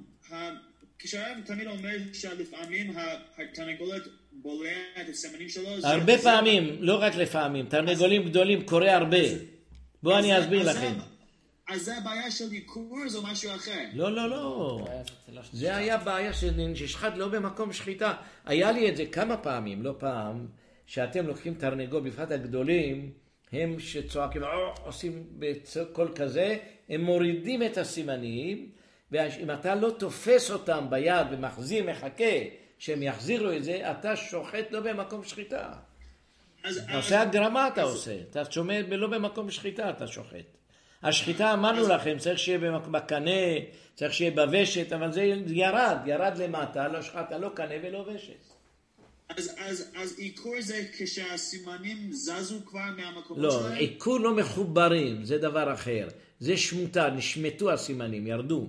Speaker 5: כשהרב תמיד אומר שלפעמים התרנגולת בולע את הסימנים שלו...
Speaker 1: הרבה פעמים, לא רק לפעמים. תרנגולים גדולים קורה הרבה. בואו אני אסביר לכם.
Speaker 5: אז זה הבעיה של עיקור או משהו אחר?
Speaker 1: לא, לא, לא. זה היה בעיה ששחט לא במקום שחיטה. היה לי את זה כמה פעמים, לא פעם, שאתם לוקחים תרנגול, בפרט הגדולים, הם שצועקים, עושים בקול כזה, הם מורידים את הסימנים, ואם אתה לא תופס אותם ביד ומחזיר, מחכה שהם יחזירו את זה, אתה שוחט לא במקום שחיטה. אתה עושה הגרמה אתה עושה, אתה שומע לא במקום שחיטה אתה שוחט. השחיטה אמרנו לכם, צריך שיהיה בקנה, צריך שיהיה בוושת, אבל זה ירד, ירד למטה, לא שחטה, לא קנה ולא ושת.
Speaker 5: אז, אז, אז עיקור זה כשהסימנים זזו כבר מהמקומות
Speaker 1: לא,
Speaker 5: שלהם?
Speaker 1: לא, עיקור לא מחוברים, זה דבר אחר. זה שמותה, נשמטו הסימנים, ירדו.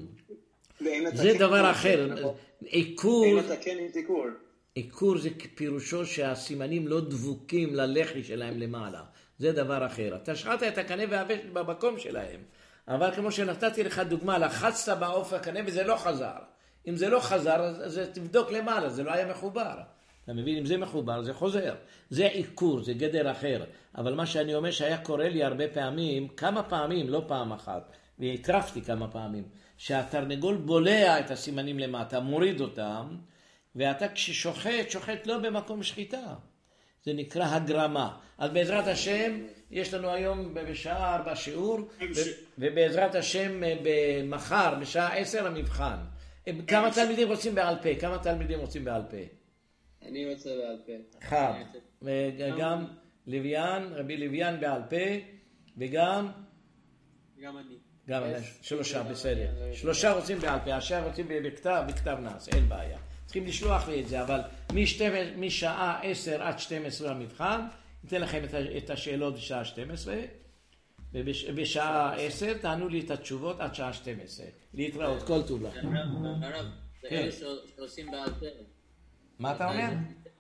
Speaker 1: זה דבר אחר. עיקור...
Speaker 8: אם אתה כן עם עיקור.
Speaker 1: עיקור זה פירושו שהסימנים לא דבוקים ללחי שלהם למעלה. זה דבר אחר. אתה שחטת את הקנה והוושת במקום שלהם. אבל כמו שנתתי לך דוגמה, לחצת בעוף הקנה וזה לא חזר. אם זה לא חזר, אז תבדוק למעלה, זה לא היה מחובר. אתה מבין? אם זה מחובר, זה חוזר. זה עיקור, זה גדר אחר. אבל מה שאני אומר שהיה קורה לי הרבה פעמים, כמה פעמים, לא פעם אחת, והטרפתי כמה פעמים, שהתרנגול בולע את הסימנים למטה, מוריד אותם, ואתה כששוחט, שוחט לא במקום שחיטה. זה נקרא הגרמה. אז בעזרת השם, יש לנו היום בשעה ארבע שיעור, ובעזרת השם במחר, בשעה עשר המבחן. כמה תלמידים רוצים בעל פה? כמה תלמידים רוצים בעל פה?
Speaker 3: אני רוצה בעל פה.
Speaker 1: אחד. וגם לוויין, רבי לוויין בעל פה, וגם...
Speaker 2: גם אני.
Speaker 1: גם שלושה, בסדר. שלושה רוצים בעל פה, השאר רוצים בכתב, בכתב נעש, אין בעיה. צריכים לשלוח לי את זה, אבל משעה עשר עד שתים עשרה המבחן, ניתן לכם את השאלות בשעה שתים עשרה, ובשעה עשר תענו לי את התשובות עד שעה שתים עשרה. להתראות, כל טוב לכם.
Speaker 6: הרב, זה אלה שעושים בעל פה.
Speaker 1: מה אתה אומר?